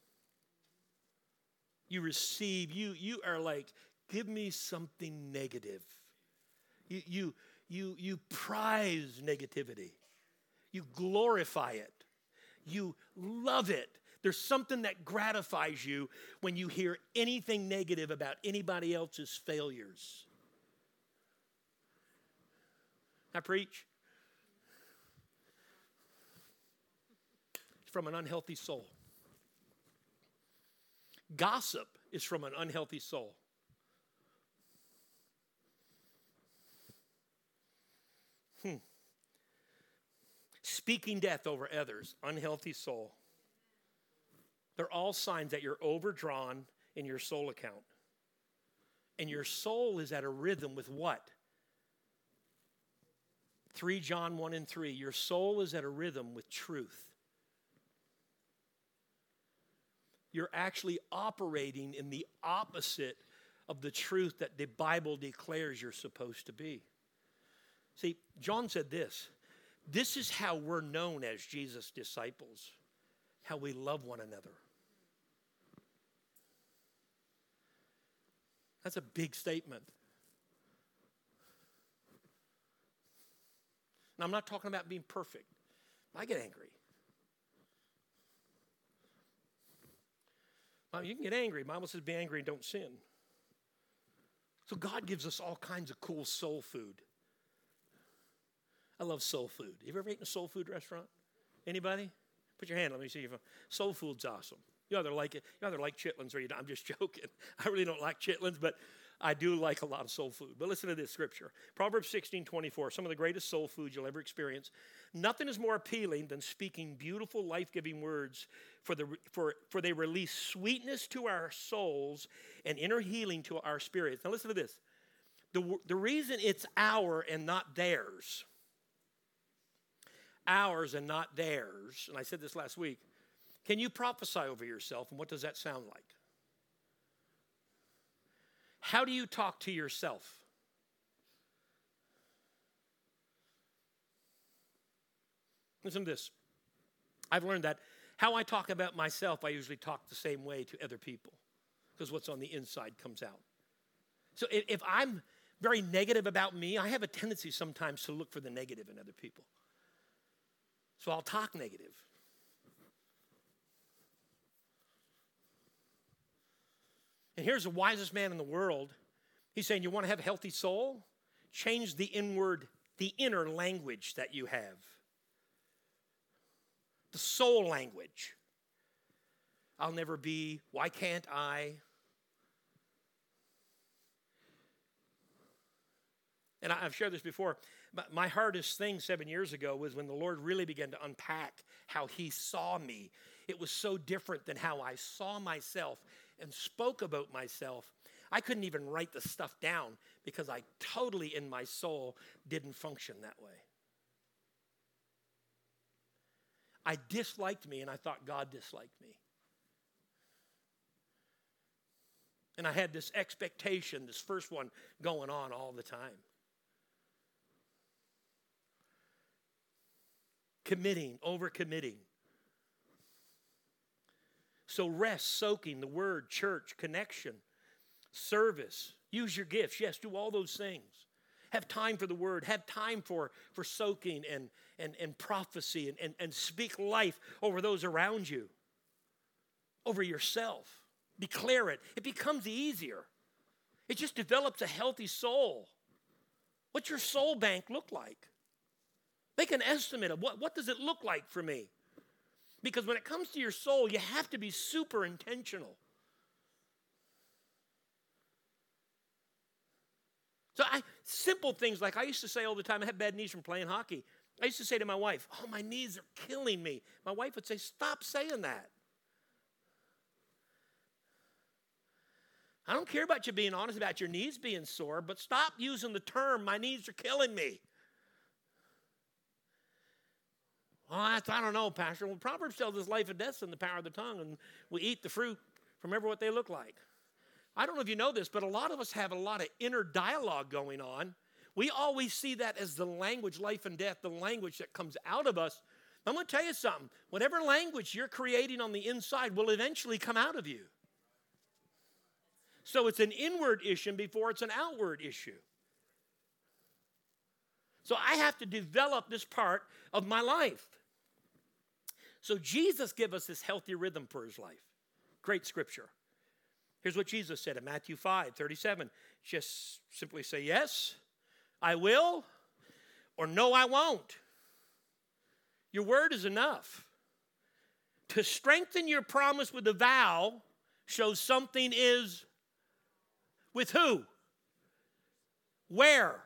You receive, you, you are like, give me something negative. You, you, you, you prize negativity. You glorify it. You love it. There's something that gratifies you when you hear anything negative about anybody else's failures. I preach. It's from an unhealthy soul. Gossip is from an unhealthy soul. Hmm. Speaking death over others, unhealthy soul. They're all signs that you're overdrawn in your soul account. And your soul is at a rhythm with what? Three John one and three. Your soul is at a rhythm with truth. You're actually operating in the opposite of the truth that the Bible declares you're supposed to be. See, John said this. This is how we're known as Jesus' disciples, how we love one another. That's a big statement. Now, I'm not talking about being perfect. I get angry. Well, you can get angry. The Bible says be angry and don't sin. So God gives us all kinds of cool soul food. I love soul food. You ever eaten a soul food restaurant? Anybody? Put your hand. Let me see if soul food's awesome. You either like it. You either like chitlins or you don't. I'm just joking. I really don't like chitlins, but I do like a lot of soul food. But listen to this scripture. Proverbs sixteen twenty-four, some of the greatest soul food you'll ever experience. Nothing is more appealing than speaking beautiful, life-giving words, for, the, for, for they release sweetness to our souls and inner healing to our spirits. Now listen to this. The, the reason it's our and not theirs, ours and not theirs, and I said this last week, can you prophesy over yourself, and what does that sound like? How do you talk to yourself? Listen to this. I've learned that how I talk about myself, I usually talk the same way to other people because what's on the inside comes out. So if, if I'm very negative about me, I have a tendency sometimes to look for the negative in other people. So I'll talk negative. And here's the wisest man in the world. He's saying, you want to have a healthy soul? Change the inward, the inner language that you have. The soul language. I'll never be, why can't I? And I've shared this before. My hardest thing seven years ago was when the Lord really began to unpack how he saw me. It was so different than how I saw myself and spoke about myself. I couldn't even write the stuff down because I totally in my soul didn't function that way. I disliked me and I thought God disliked me. And I had this expectation, this first one going on all the time. Committing, over-committing. So rest, soaking, the word, church, connection, service. Use your gifts. Yes, do all those things. Have time for the word. Have time for, for soaking and, and, and prophecy and, and, and speak life over those around you, over yourself. Declare it. It becomes easier. It just develops a healthy soul. What's your soul bank look like? Make an estimate of what, what does it look like for me? Because when it comes to your soul, you have to be super intentional. So I, simple things like I used to say all the time, I had bad knees from playing hockey. I used to say to my wife, oh, my knees are killing me. My wife would say, stop saying that. I don't care about you being honest about your knees being sore, but stop using the term, my knees are killing me. Well, that's, I don't know, Pastor. Well, Proverbs tells us life and death's in the power of the tongue, and we eat the fruit. Remember what they look like. I don't know if you know this, but a lot of us have a lot of inner dialogue going on. We always see that as the language, life and death, the language that comes out of us. I'm going to tell you something. Whatever language you're creating on the inside will eventually come out of you. So it's an inward issue before it's an outward issue. So I have to develop this part of my life. So Jesus gave us this healthy rhythm for his life. Great scripture. Here's what Jesus said in Matthew five thirty-seven. Just simply say, yes, I will, or no, I won't. Your word is enough. To strengthen your promise with a vow shows something is with who? Where?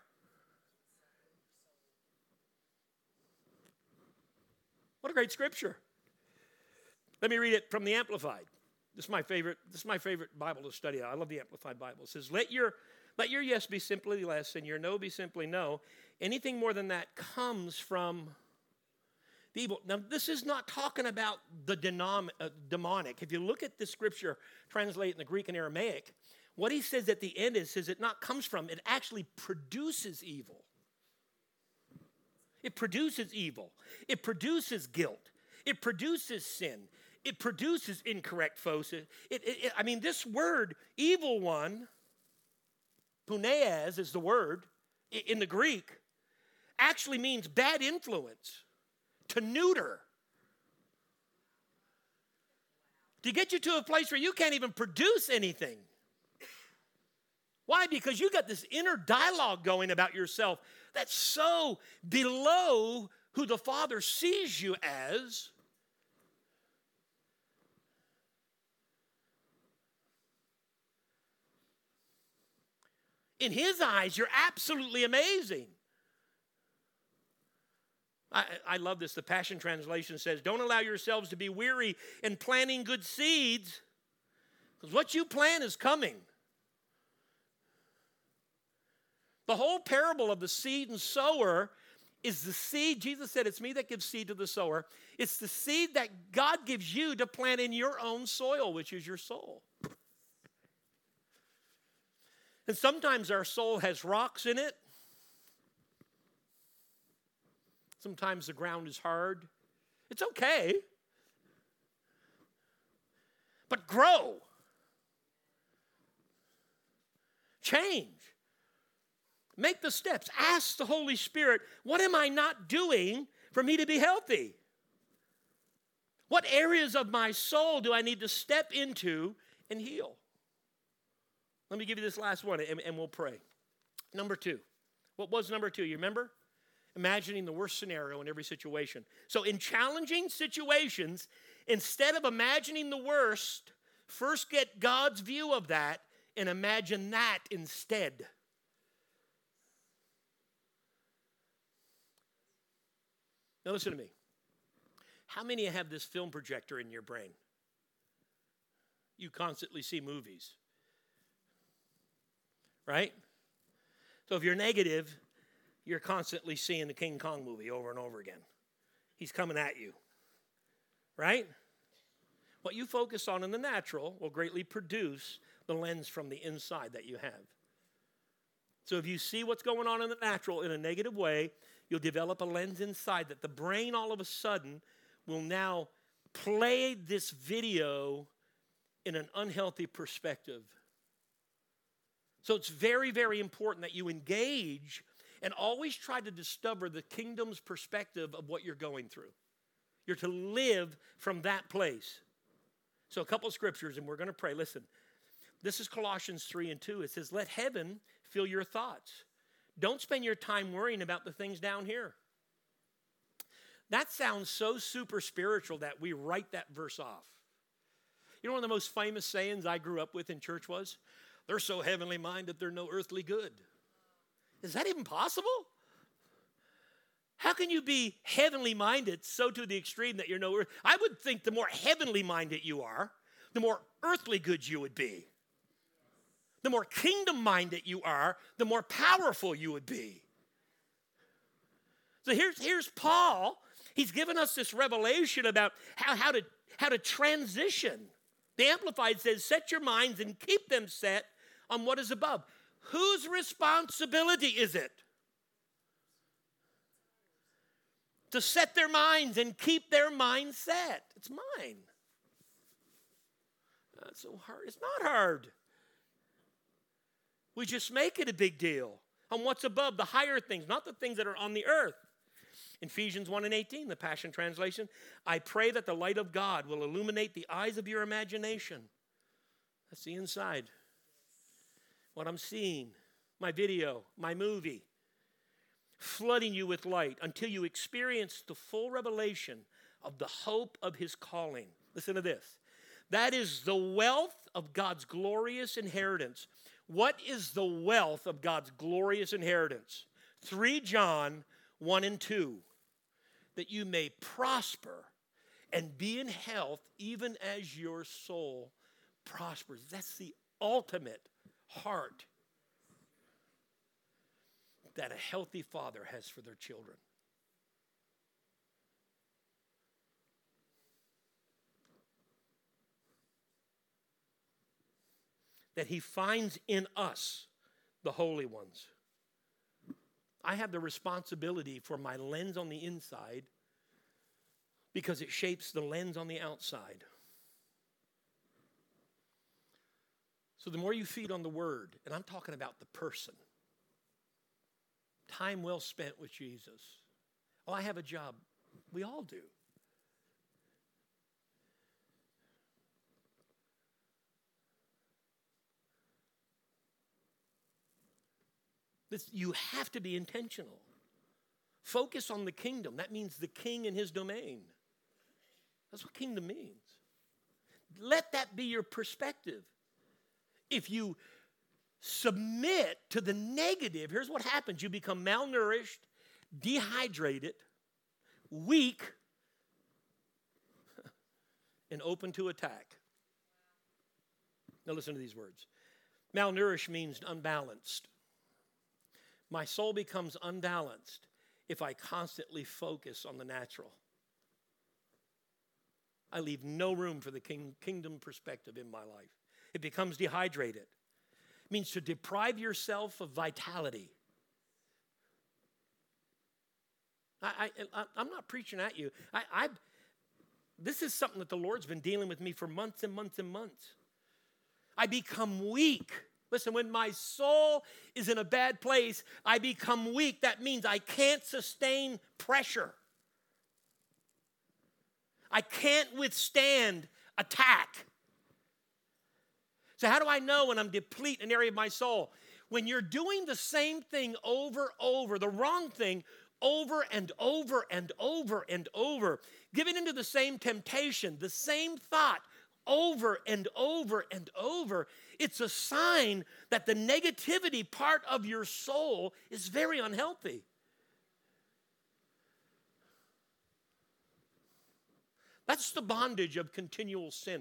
What a great scripture. Let me read it from the Amplified. This is my favorite, this is my favorite Bible to study. I love the Amplified Bible. It says, let your, let your yes be simply yes and your no be simply no. Anything more than that comes from the evil. Now, this is not talking about the denom, uh, demonic. If you look at this scripture translated in the Greek and Aramaic, what he says at the end is, says it not comes from, it actually produces evil. It produces evil. It produces guilt. It produces sin. It produces incorrect focus. It, it, it, I mean, this word, evil one, puneas is the word in the Greek, actually means bad influence, to neuter. To get you to a place where you can't even produce anything. Why? Because you got this inner dialogue going about yourself that's so below who the Father sees you as. In his eyes, you're absolutely amazing. I, I love this. The Passion Translation says, don't allow yourselves to be weary in planting good seeds, because what you plant is coming. The whole parable of the seed and sower is the seed. Jesus said, it's me that gives seed to the sower. It's the seed that God gives you to plant in your own soil, which is your soul. And sometimes our soul has rocks in it. Sometimes the ground is hard. It's okay. But grow. Change. Make the steps. Ask the Holy Spirit, what am I not doing for me to be healthy? What areas of my soul do I need to step into and heal? Let me give you this last one, and, and we'll pray. Number two. What was number two? You remember? Imagining the worst scenario in every situation. So in challenging situations, instead of imagining the worst, first get God's view of that and imagine that instead. Now listen to me. How many have this film projector in your brain? You constantly see movies. Right? So if you're negative, you're constantly seeing the King Kong movie over and over again. He's coming at you. Right? What you focus on in the natural will greatly produce the lens from the inside that you have. So if you see what's going on in the natural in a negative way, you'll develop a lens inside that the brain all of a sudden will now play this video in an unhealthy perspective. So it's very, very important that you engage and always try to discover the kingdom's perspective of what you're going through. You're to live from that place. So a couple of scriptures, and we're going to pray. Listen, this is Colossians three and two. It says, let heaven fill your thoughts. Don't spend your time worrying about the things down here. That sounds so super spiritual that we write that verse off. You know one of the most famous sayings I grew up with in church was, they're so heavenly minded, they're no earthly good. Is that even possible? How can you be heavenly minded so to the extreme that you're no earth? I would think the more heavenly minded you are, the more earthly good you would be. The more kingdom minded you are, the more powerful you would be. So here's, here's Paul. He's given us this revelation about how, how, to, how to transition The Amplified says, set your minds and keep them set on what is above. Whose responsibility is it to set their minds and keep their minds set? It's mine. That's so hard. It's not hard. We just make it a big deal on what's above, the higher things, not the things that are on the earth. Ephesians one and eighteen, the Passion Translation, I pray that the light of God will illuminate the eyes of your imagination. That's the inside. What I'm seeing, my video, my movie, flooding you with light until you experience the full revelation of the hope of his calling. Listen to this. That is the wealth of God's glorious inheritance. What is the wealth of God's glorious inheritance? Three John one and two. That you may prosper and be in health even as your soul prospers. That's the ultimate heart that a healthy father has for their children. That he finds in us, the holy ones. I have the responsibility for my lens on the inside because it shapes the lens on the outside. So the more you feed on the word, and I'm talking about the person, time well spent with Jesus. Oh, I have a job. We all do. This, you have to be intentional. Focus on the kingdom. That means the king and his domain. That's what kingdom means. Let that be your perspective. If you submit to the negative, here's what happens. You become malnourished, dehydrated, weak, and open to attack. Now listen to these words. Malnourished means unbalanced. My soul becomes unbalanced if I constantly focus on the natural. I leave no room for the king, kingdom perspective in my life. It becomes dehydrated. It means to deprive yourself of vitality. I, I, I'm not preaching at you. I, I, this is something that the Lord's been dealing with me for months and months and months. I become weak. Listen, when my soul is in a bad place, I become weak. That means I can't sustain pressure. I can't withstand attack. So how do I know when I'm depleted in an area of my soul? When you're doing the same thing over, over, the wrong thing over and over and over and over, giving into the same temptation, the same thought, over and over and over, it's a sign that the negativity part of your soul is very unhealthy. That's the bondage of continual sin.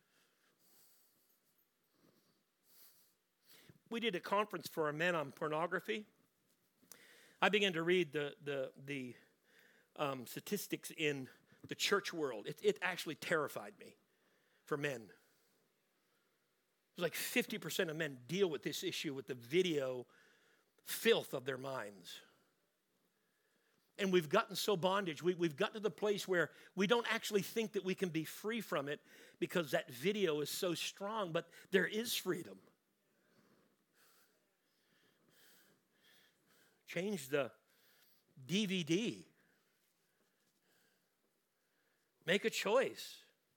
We did a conference for our men on pornography. I began to read the, the, the um, statistics in the church world. It, it actually terrified me. For men. It's like fifty percent of men deal with this issue with the video filth of their minds. And we've gotten so bondage. We, we've gotten to the place where we don't actually think that we can be free from it because that video is so strong, but there is freedom. Change the D V D. Make a choice.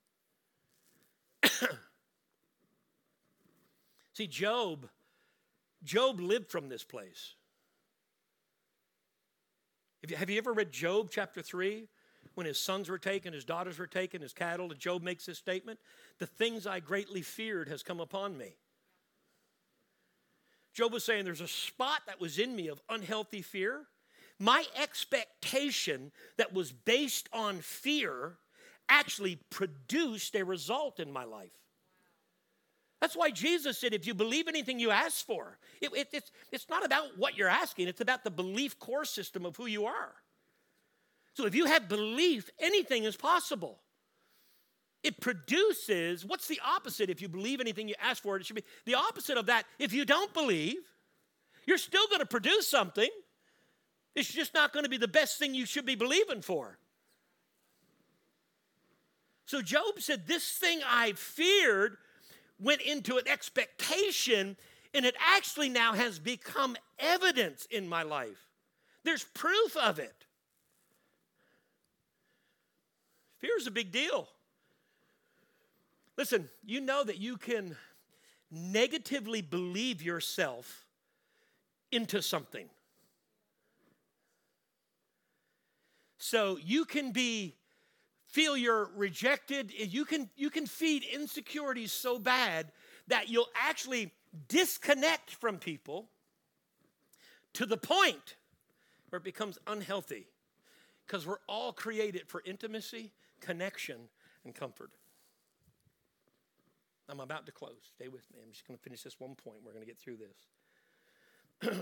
See, Job, Job lived from this place. Have you, have you ever read Job chapter three? When his sons were taken, his daughters were taken, his cattle, and Job makes this statement, the things I greatly feared has come upon me. Job was saying there's a spot that was in me of unhealthy fear. My expectation that was based on fear actually produced a result in my life. That's why Jesus said, if you believe anything you ask for, it, it, it's, it's not about what you're asking. It's about the belief core system of who you are. So if you have belief, anything is possible. It produces, what's the opposite if you believe anything you ask for? It should be the opposite of that. If you don't believe, you're still going to produce something. It's just not going to be the best thing you should be believing for. So Job said, this thing I feared went into an expectation, and it actually now has become evidence in my life. There's proof of it. Fear is a big deal. Listen, you know that you can negatively believe yourself into something. So you can be, feel you're rejected. You can, you can feed insecurities so bad that you'll actually disconnect from people to the point where it becomes unhealthy. Because we're all created for intimacy, connection, and comfort. I'm about to close. Stay with me. I'm just going to finish this one point. We're going to get through this.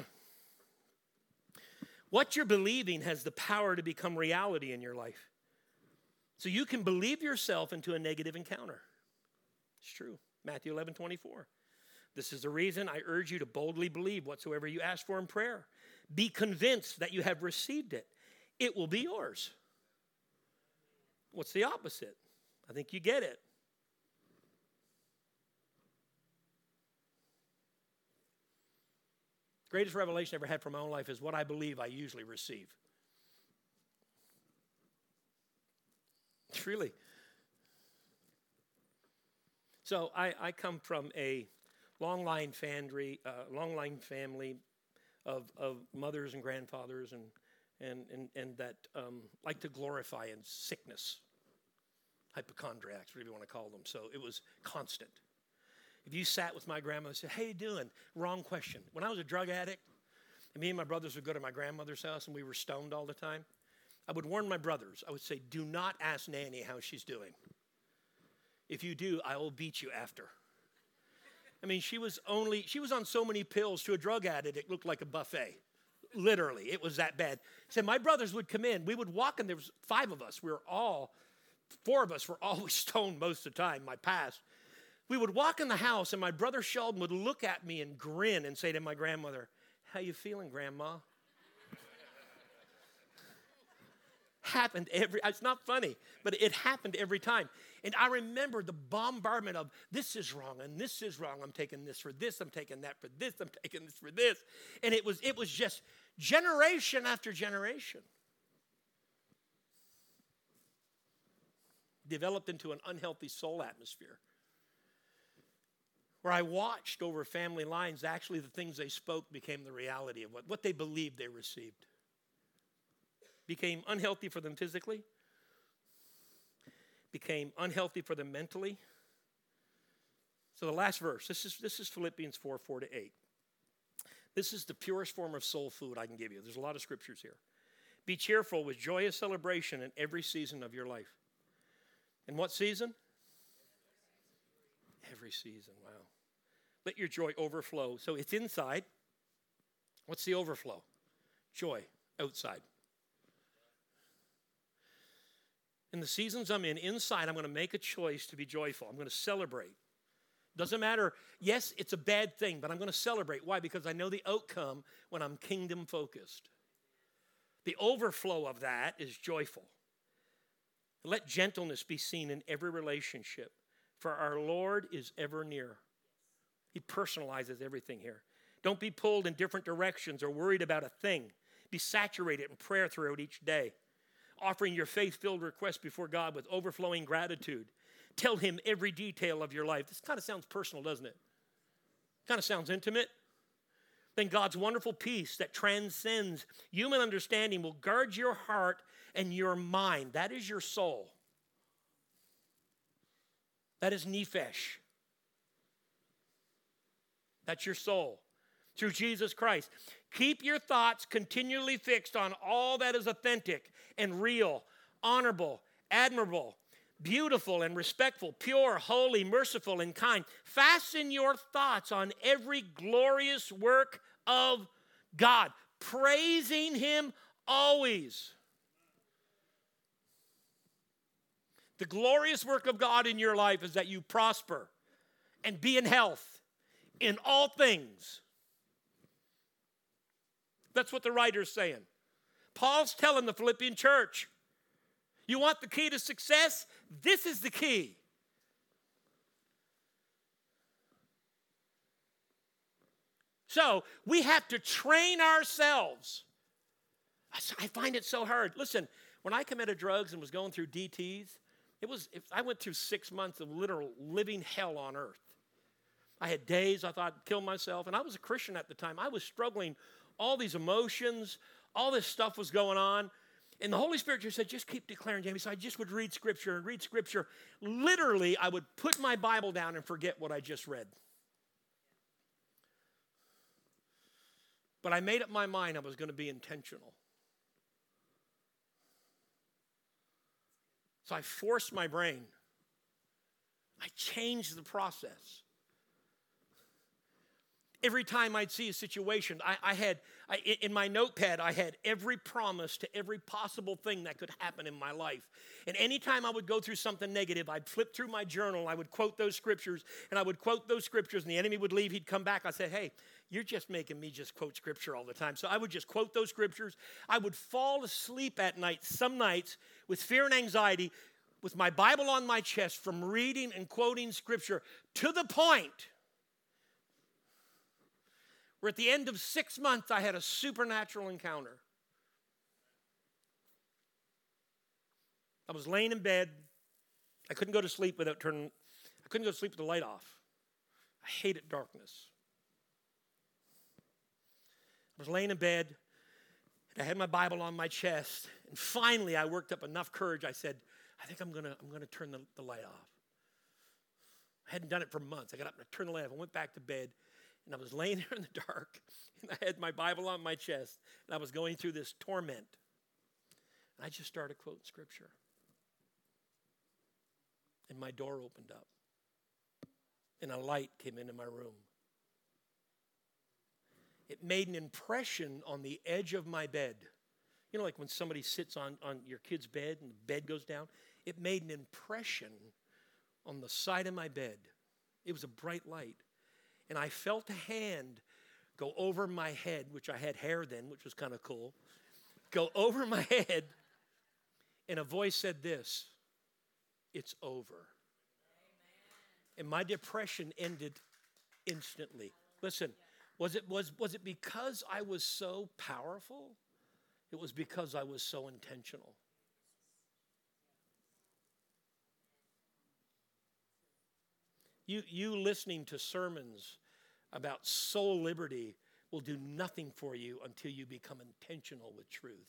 What you're believing has the power to become reality in your life. So you can believe yourself into a negative encounter. It's true. Matthew eleven twenty-four. This is the reason I urge you to boldly believe whatsoever you ask for in prayer. Be convinced that you have received it. It will be yours. What's the opposite? I think you get it. Greatest revelation I ever had from my own life is what I believe I usually receive. Truly. So I, I come from a long line family, uh, long line family of, of mothers and grandfathers and and and, and that um, like to glorify in sickness. Hypochondriacs, whatever you want to call them. So it was constant. If you sat with my grandmother and said, "How you doing?" Wrong question. When I was a drug addict, and me and my brothers would go to my grandmother's house and we were stoned all the time, I would warn my brothers. I would say, "Do not ask Nanny how she's doing. If you do, I will beat you after." I mean, she was only, she was on so many pills to a drug addict, it looked like a buffet. Literally, it was that bad. So my brothers would come in. We would walk, and there was five of us. We were all, four of us were always stoned most of the time, my past. We would walk in the house, and my brother Sheldon would look at me and grin and say to my grandmother, "How you feeling, Grandma?" Happened every, it's not funny, but it happened every time. And I remember the bombardment of, this is wrong, and this is wrong. I'm taking this for this, I'm taking that for this, I'm taking this for this. And it was, it was just generation after generation. Developed into an unhealthy soul atmosphere. Where I watched over family lines, actually the things they spoke became the reality of what, what they believed they received. Became unhealthy for them physically, became unhealthy for them mentally. So the last verse, this is, this is Philippians four, four to eight. This is the purest form of soul food I can give you. There's a lot of scriptures here. Be cheerful with joyous celebration in every season of your life. In what season? Every season, wow. Let your joy overflow. So it's inside. What's the overflow? Joy outside. In the seasons I'm in, inside, I'm going to make a choice to be joyful. I'm going to celebrate. Doesn't matter. Yes, it's a bad thing, but I'm going to celebrate. Why? Because I know the outcome when I'm kingdom focused. The overflow of that is joyful. Let gentleness be seen in every relationship, for our Lord is ever near. He personalizes everything here. Don't be pulled in different directions or worried about a thing. Be saturated in prayer throughout each day. Offering your faith-filled requests before God with overflowing gratitude. Tell him every detail of your life. This kind of sounds personal, doesn't it? Kind of sounds intimate. Then God's wonderful peace that transcends human understanding will guard your heart and your mind. That is your soul. That is nephesh. That's your soul. Through Jesus Christ. Keep your thoughts continually fixed on all that is authentic and real, honorable, admirable, beautiful and respectful, pure, holy, merciful, and kind. Fasten your thoughts on every glorious work of God, praising him always. The glorious work of God in your life is that you prosper and be in health in all things. That's what the writer's saying. Paul's telling the Philippian church, you want the key to success? This is the key. So we have to train ourselves. I find it so hard. Listen, when I committed drugs and was going through D Ts, it was, I went through six months of literal living hell on earth. I had days I thought I'd kill myself, and I was a Christian at the time. I was struggling, all these emotions, all this stuff was going on. And the Holy Spirit just said, just keep declaring, Jamie. So I just would read Scripture and read Scripture. Literally, I would put my Bible down and forget what I just read. But I made up my mind I was going to be intentional. So I forced my brain. I changed the process. Every time I'd see a situation, I, I had, I, in my notepad, I had every promise to every possible thing that could happen in my life. And anytime I would go through something negative, I'd flip through my journal, I would quote those scriptures, and I would quote those scriptures, and the enemy would leave, he'd come back. I'd say, hey, you're just making me just quote scripture all the time. So I would just quote those scriptures. I would fall asleep at night, some nights, with fear and anxiety, with my Bible on my chest from reading and quoting scripture, to the point where at the end of six months, I had a supernatural encounter. I was laying in bed. I couldn't go to sleep without turning, I couldn't go to sleep with the light off. I hated darkness. I was laying in bed, and I had my Bible on my chest, and finally I worked up enough courage. I said, I think I'm gonna, I'm gonna turn the, the light off. I hadn't done it for months. I got up and I turned the light off. I went back to bed. And I was laying there in the dark, and I had my Bible on my chest, and I was going through this torment. And I just started quoting scripture. And my door opened up, and a light came into my room. It made an impression on the edge of my bed. You know, like when somebody sits on, on your kid's bed and the bed goes down? It made an impression on the side of my bed. It was a bright light. And I felt a hand go over my head, which I had hair then, which was kind of cool, go over my head, and a voice said this, it's over. Amen. And my depression ended instantly. Listen, was it, was, was it because I was so powerful? It was because I was so intentional. You, you listening to sermons about soul liberty will do nothing for you until you become intentional with truth.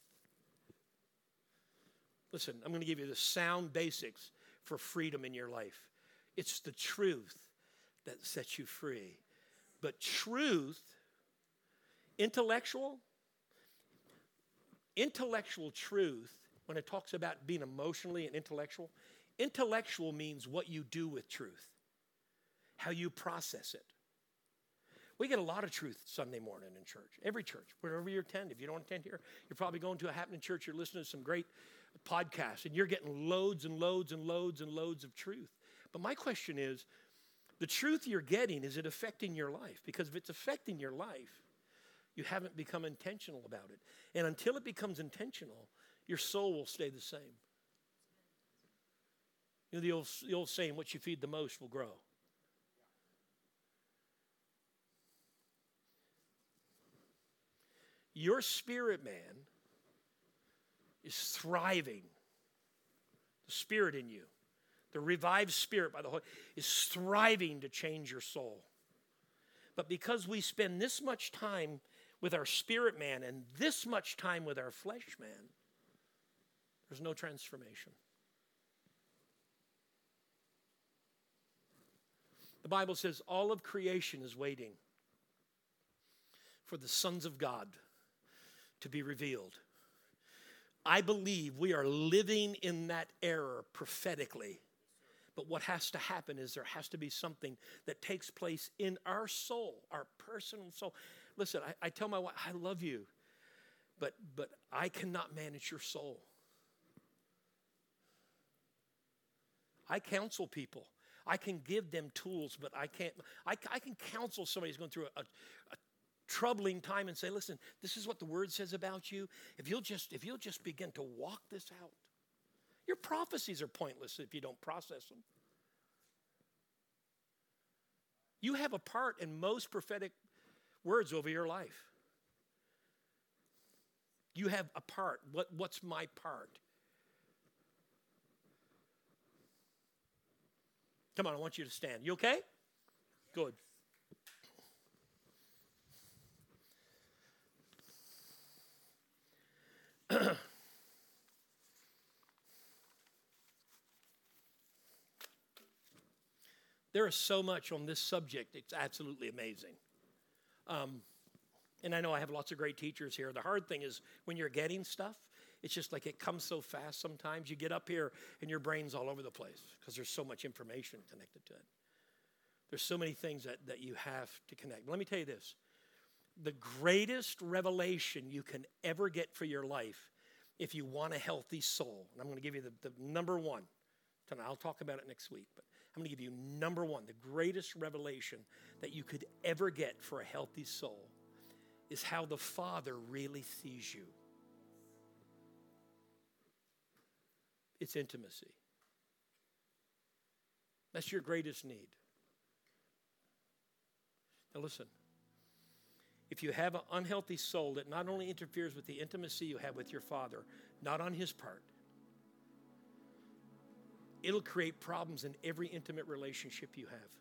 Listen, I'm going to give you the sound basics for freedom in your life. It's the truth that sets you free. But truth, intellectual, intellectual truth, when it talks about being emotionally and intellectual, intellectual means what you do with truth. How you process it. We get a lot of truth Sunday morning in church. Every church, wherever you attend. If you don't attend here, you're probably going to a happening church. You're listening to some great podcasts, and you're getting loads and loads and loads and loads of truth. But my question is, the truth you're getting, is it affecting your life? Because if it's affecting your life, you haven't become intentional about it. And until it becomes intentional, your soul will stay the same. You know the old, the old saying, what you feed the most will grow. Your spirit man is thriving. The spirit in you, the revived spirit by the Holy, is thriving to change your soul. But because we spend this much time with our spirit man and this much time with our flesh man, there's no transformation. The Bible says all of creation is waiting for the sons of God to be revealed. I believe we are living in that era prophetically. But what has to happen is there has to be something that takes place in our soul, our personal soul. Listen, I, I tell my wife, I love you, but, but I cannot manage your soul. I counsel people. I can give them tools, but I can't. I, I can counsel somebody who's going through a, a, a troubling time and say, listen, this is what the word says about you. If you'll just, if you'll just begin to walk this out, your prophecies are pointless if you don't process them. You have a part in most prophetic words over your life. You have a part. What, what's my part? Come on, I want you to stand. You okay? Good. There is so much on this subject. It's absolutely amazing. Um, and I know I have lots of great teachers here. The hard thing is when you're getting stuff, it's just like it comes so fast sometimes. You get up here and your brain's all over the place because there's so much information connected to it. There's so many things that, that you have to connect. Let me tell you this. The greatest revelation you can ever get for your life if you want a healthy soul, and I'm going to give you the, the number one tonight. I'll talk about it next week, but I'm going to give you number one. The greatest revelation that you could ever get for a healthy soul is how the Father really sees you. It's intimacy. That's your greatest need. Now listen, if you have an unhealthy soul that not only interferes with the intimacy you have with your Father, not on His part, it'll create problems in every intimate relationship you have.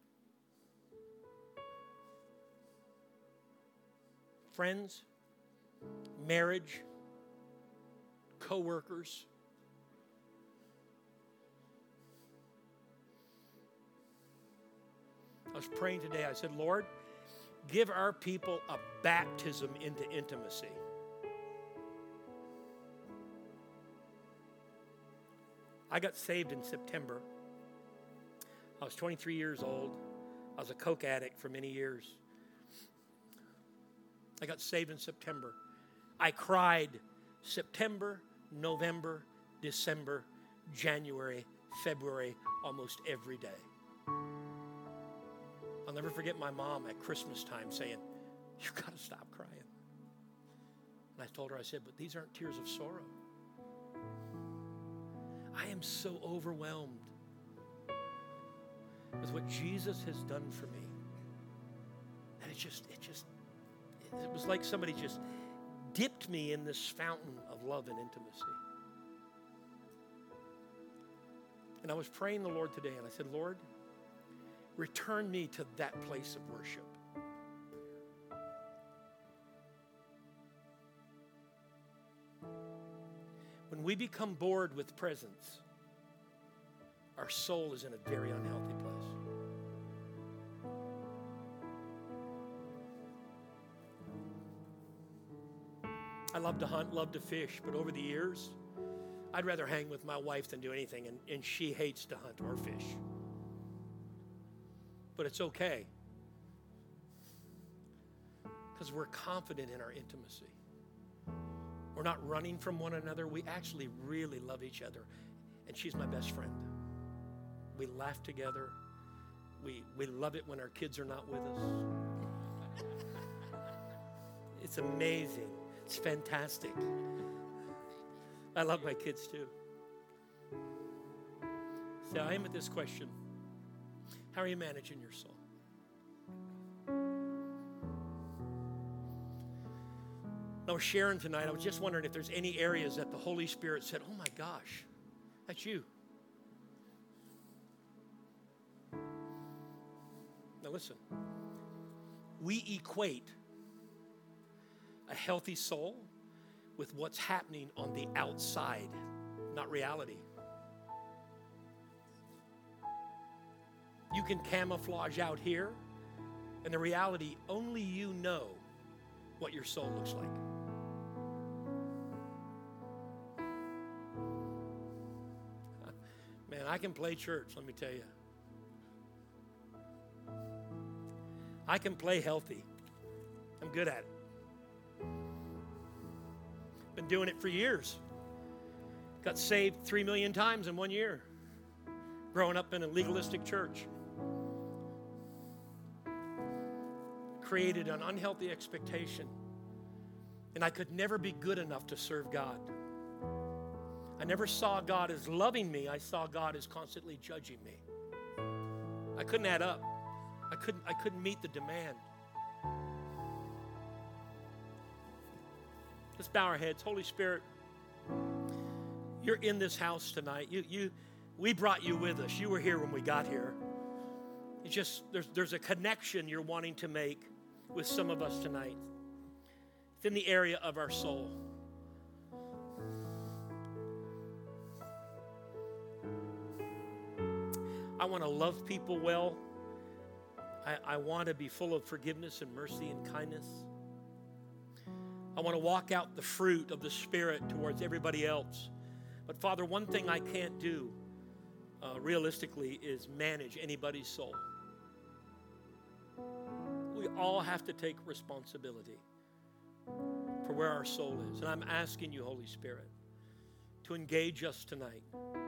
Friends, marriage, co-workers. I was praying today. I said, Lord, give our people a baptism into intimacy. I got saved in September. I was twenty-three years old. I was a coke addict for many years. I got saved in September. I cried September, November, December, January, February, almost every day. I'll never forget my mom at Christmas time saying, you've got to stop crying. And I told her, I said, but these aren't tears of sorrow. I am so overwhelmed with what Jesus has done for me. And it just, it just, it was like somebody just dipped me in this fountain of love and intimacy. And I was praying the Lord today, and I said, Lord, return me to that place of worship. When we become bored with presence, our soul is in a very unhealthy place. I love to hunt, love to fish, but over the years, I'd rather hang with my wife than do anything, and, and she hates to hunt or fish. But it's okay, because we're confident in our intimacy. We're not running from one another. We actually really love each other, and she's my best friend. We laugh together. We, we love it when our kids are not with us. It's amazing. It's fantastic. I love my kids too. So I am at this question. How are you managing your soul? I was sharing tonight, I was just wondering if there's any areas that the Holy Spirit said, oh my gosh, that's you. Now listen, we equate a healthy soul with what's happening on the outside, not reality. You can camouflage out here, and the reality, only you know what your soul looks like. Man, I can play church, let me tell you. I can play healthy. I'm good at it. Been doing it for years. Got saved three million times in one year. growing up in a legalistic church created an unhealthy expectation, and I could never be good enough to serve God. I never saw God as loving me. I saw God as constantly judging me. I couldn't add up. I couldn't, I couldn't meet the demand. Let's bow our heads. Holy Spirit, you're in this house tonight. You, you, we brought you with us. You were here when we got here. It's just, there's, there's a connection you're wanting to make with some of us tonight. It's in the area of our soul. I want to love people well. I, I want to be full of forgiveness and mercy and kindness. I want to walk out the fruit of the Spirit towards everybody else. But Father, one thing I can't do uh, realistically is manage anybody's soul. We all have to take responsibility for where our soul is. And I'm asking you, Holy Spirit, to engage us tonight.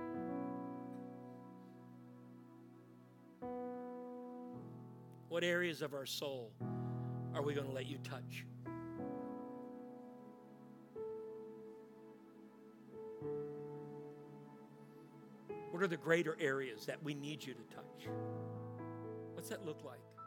What areas of our soul are we going to let you touch? What are the greater areas that we need you to touch? What's that look like?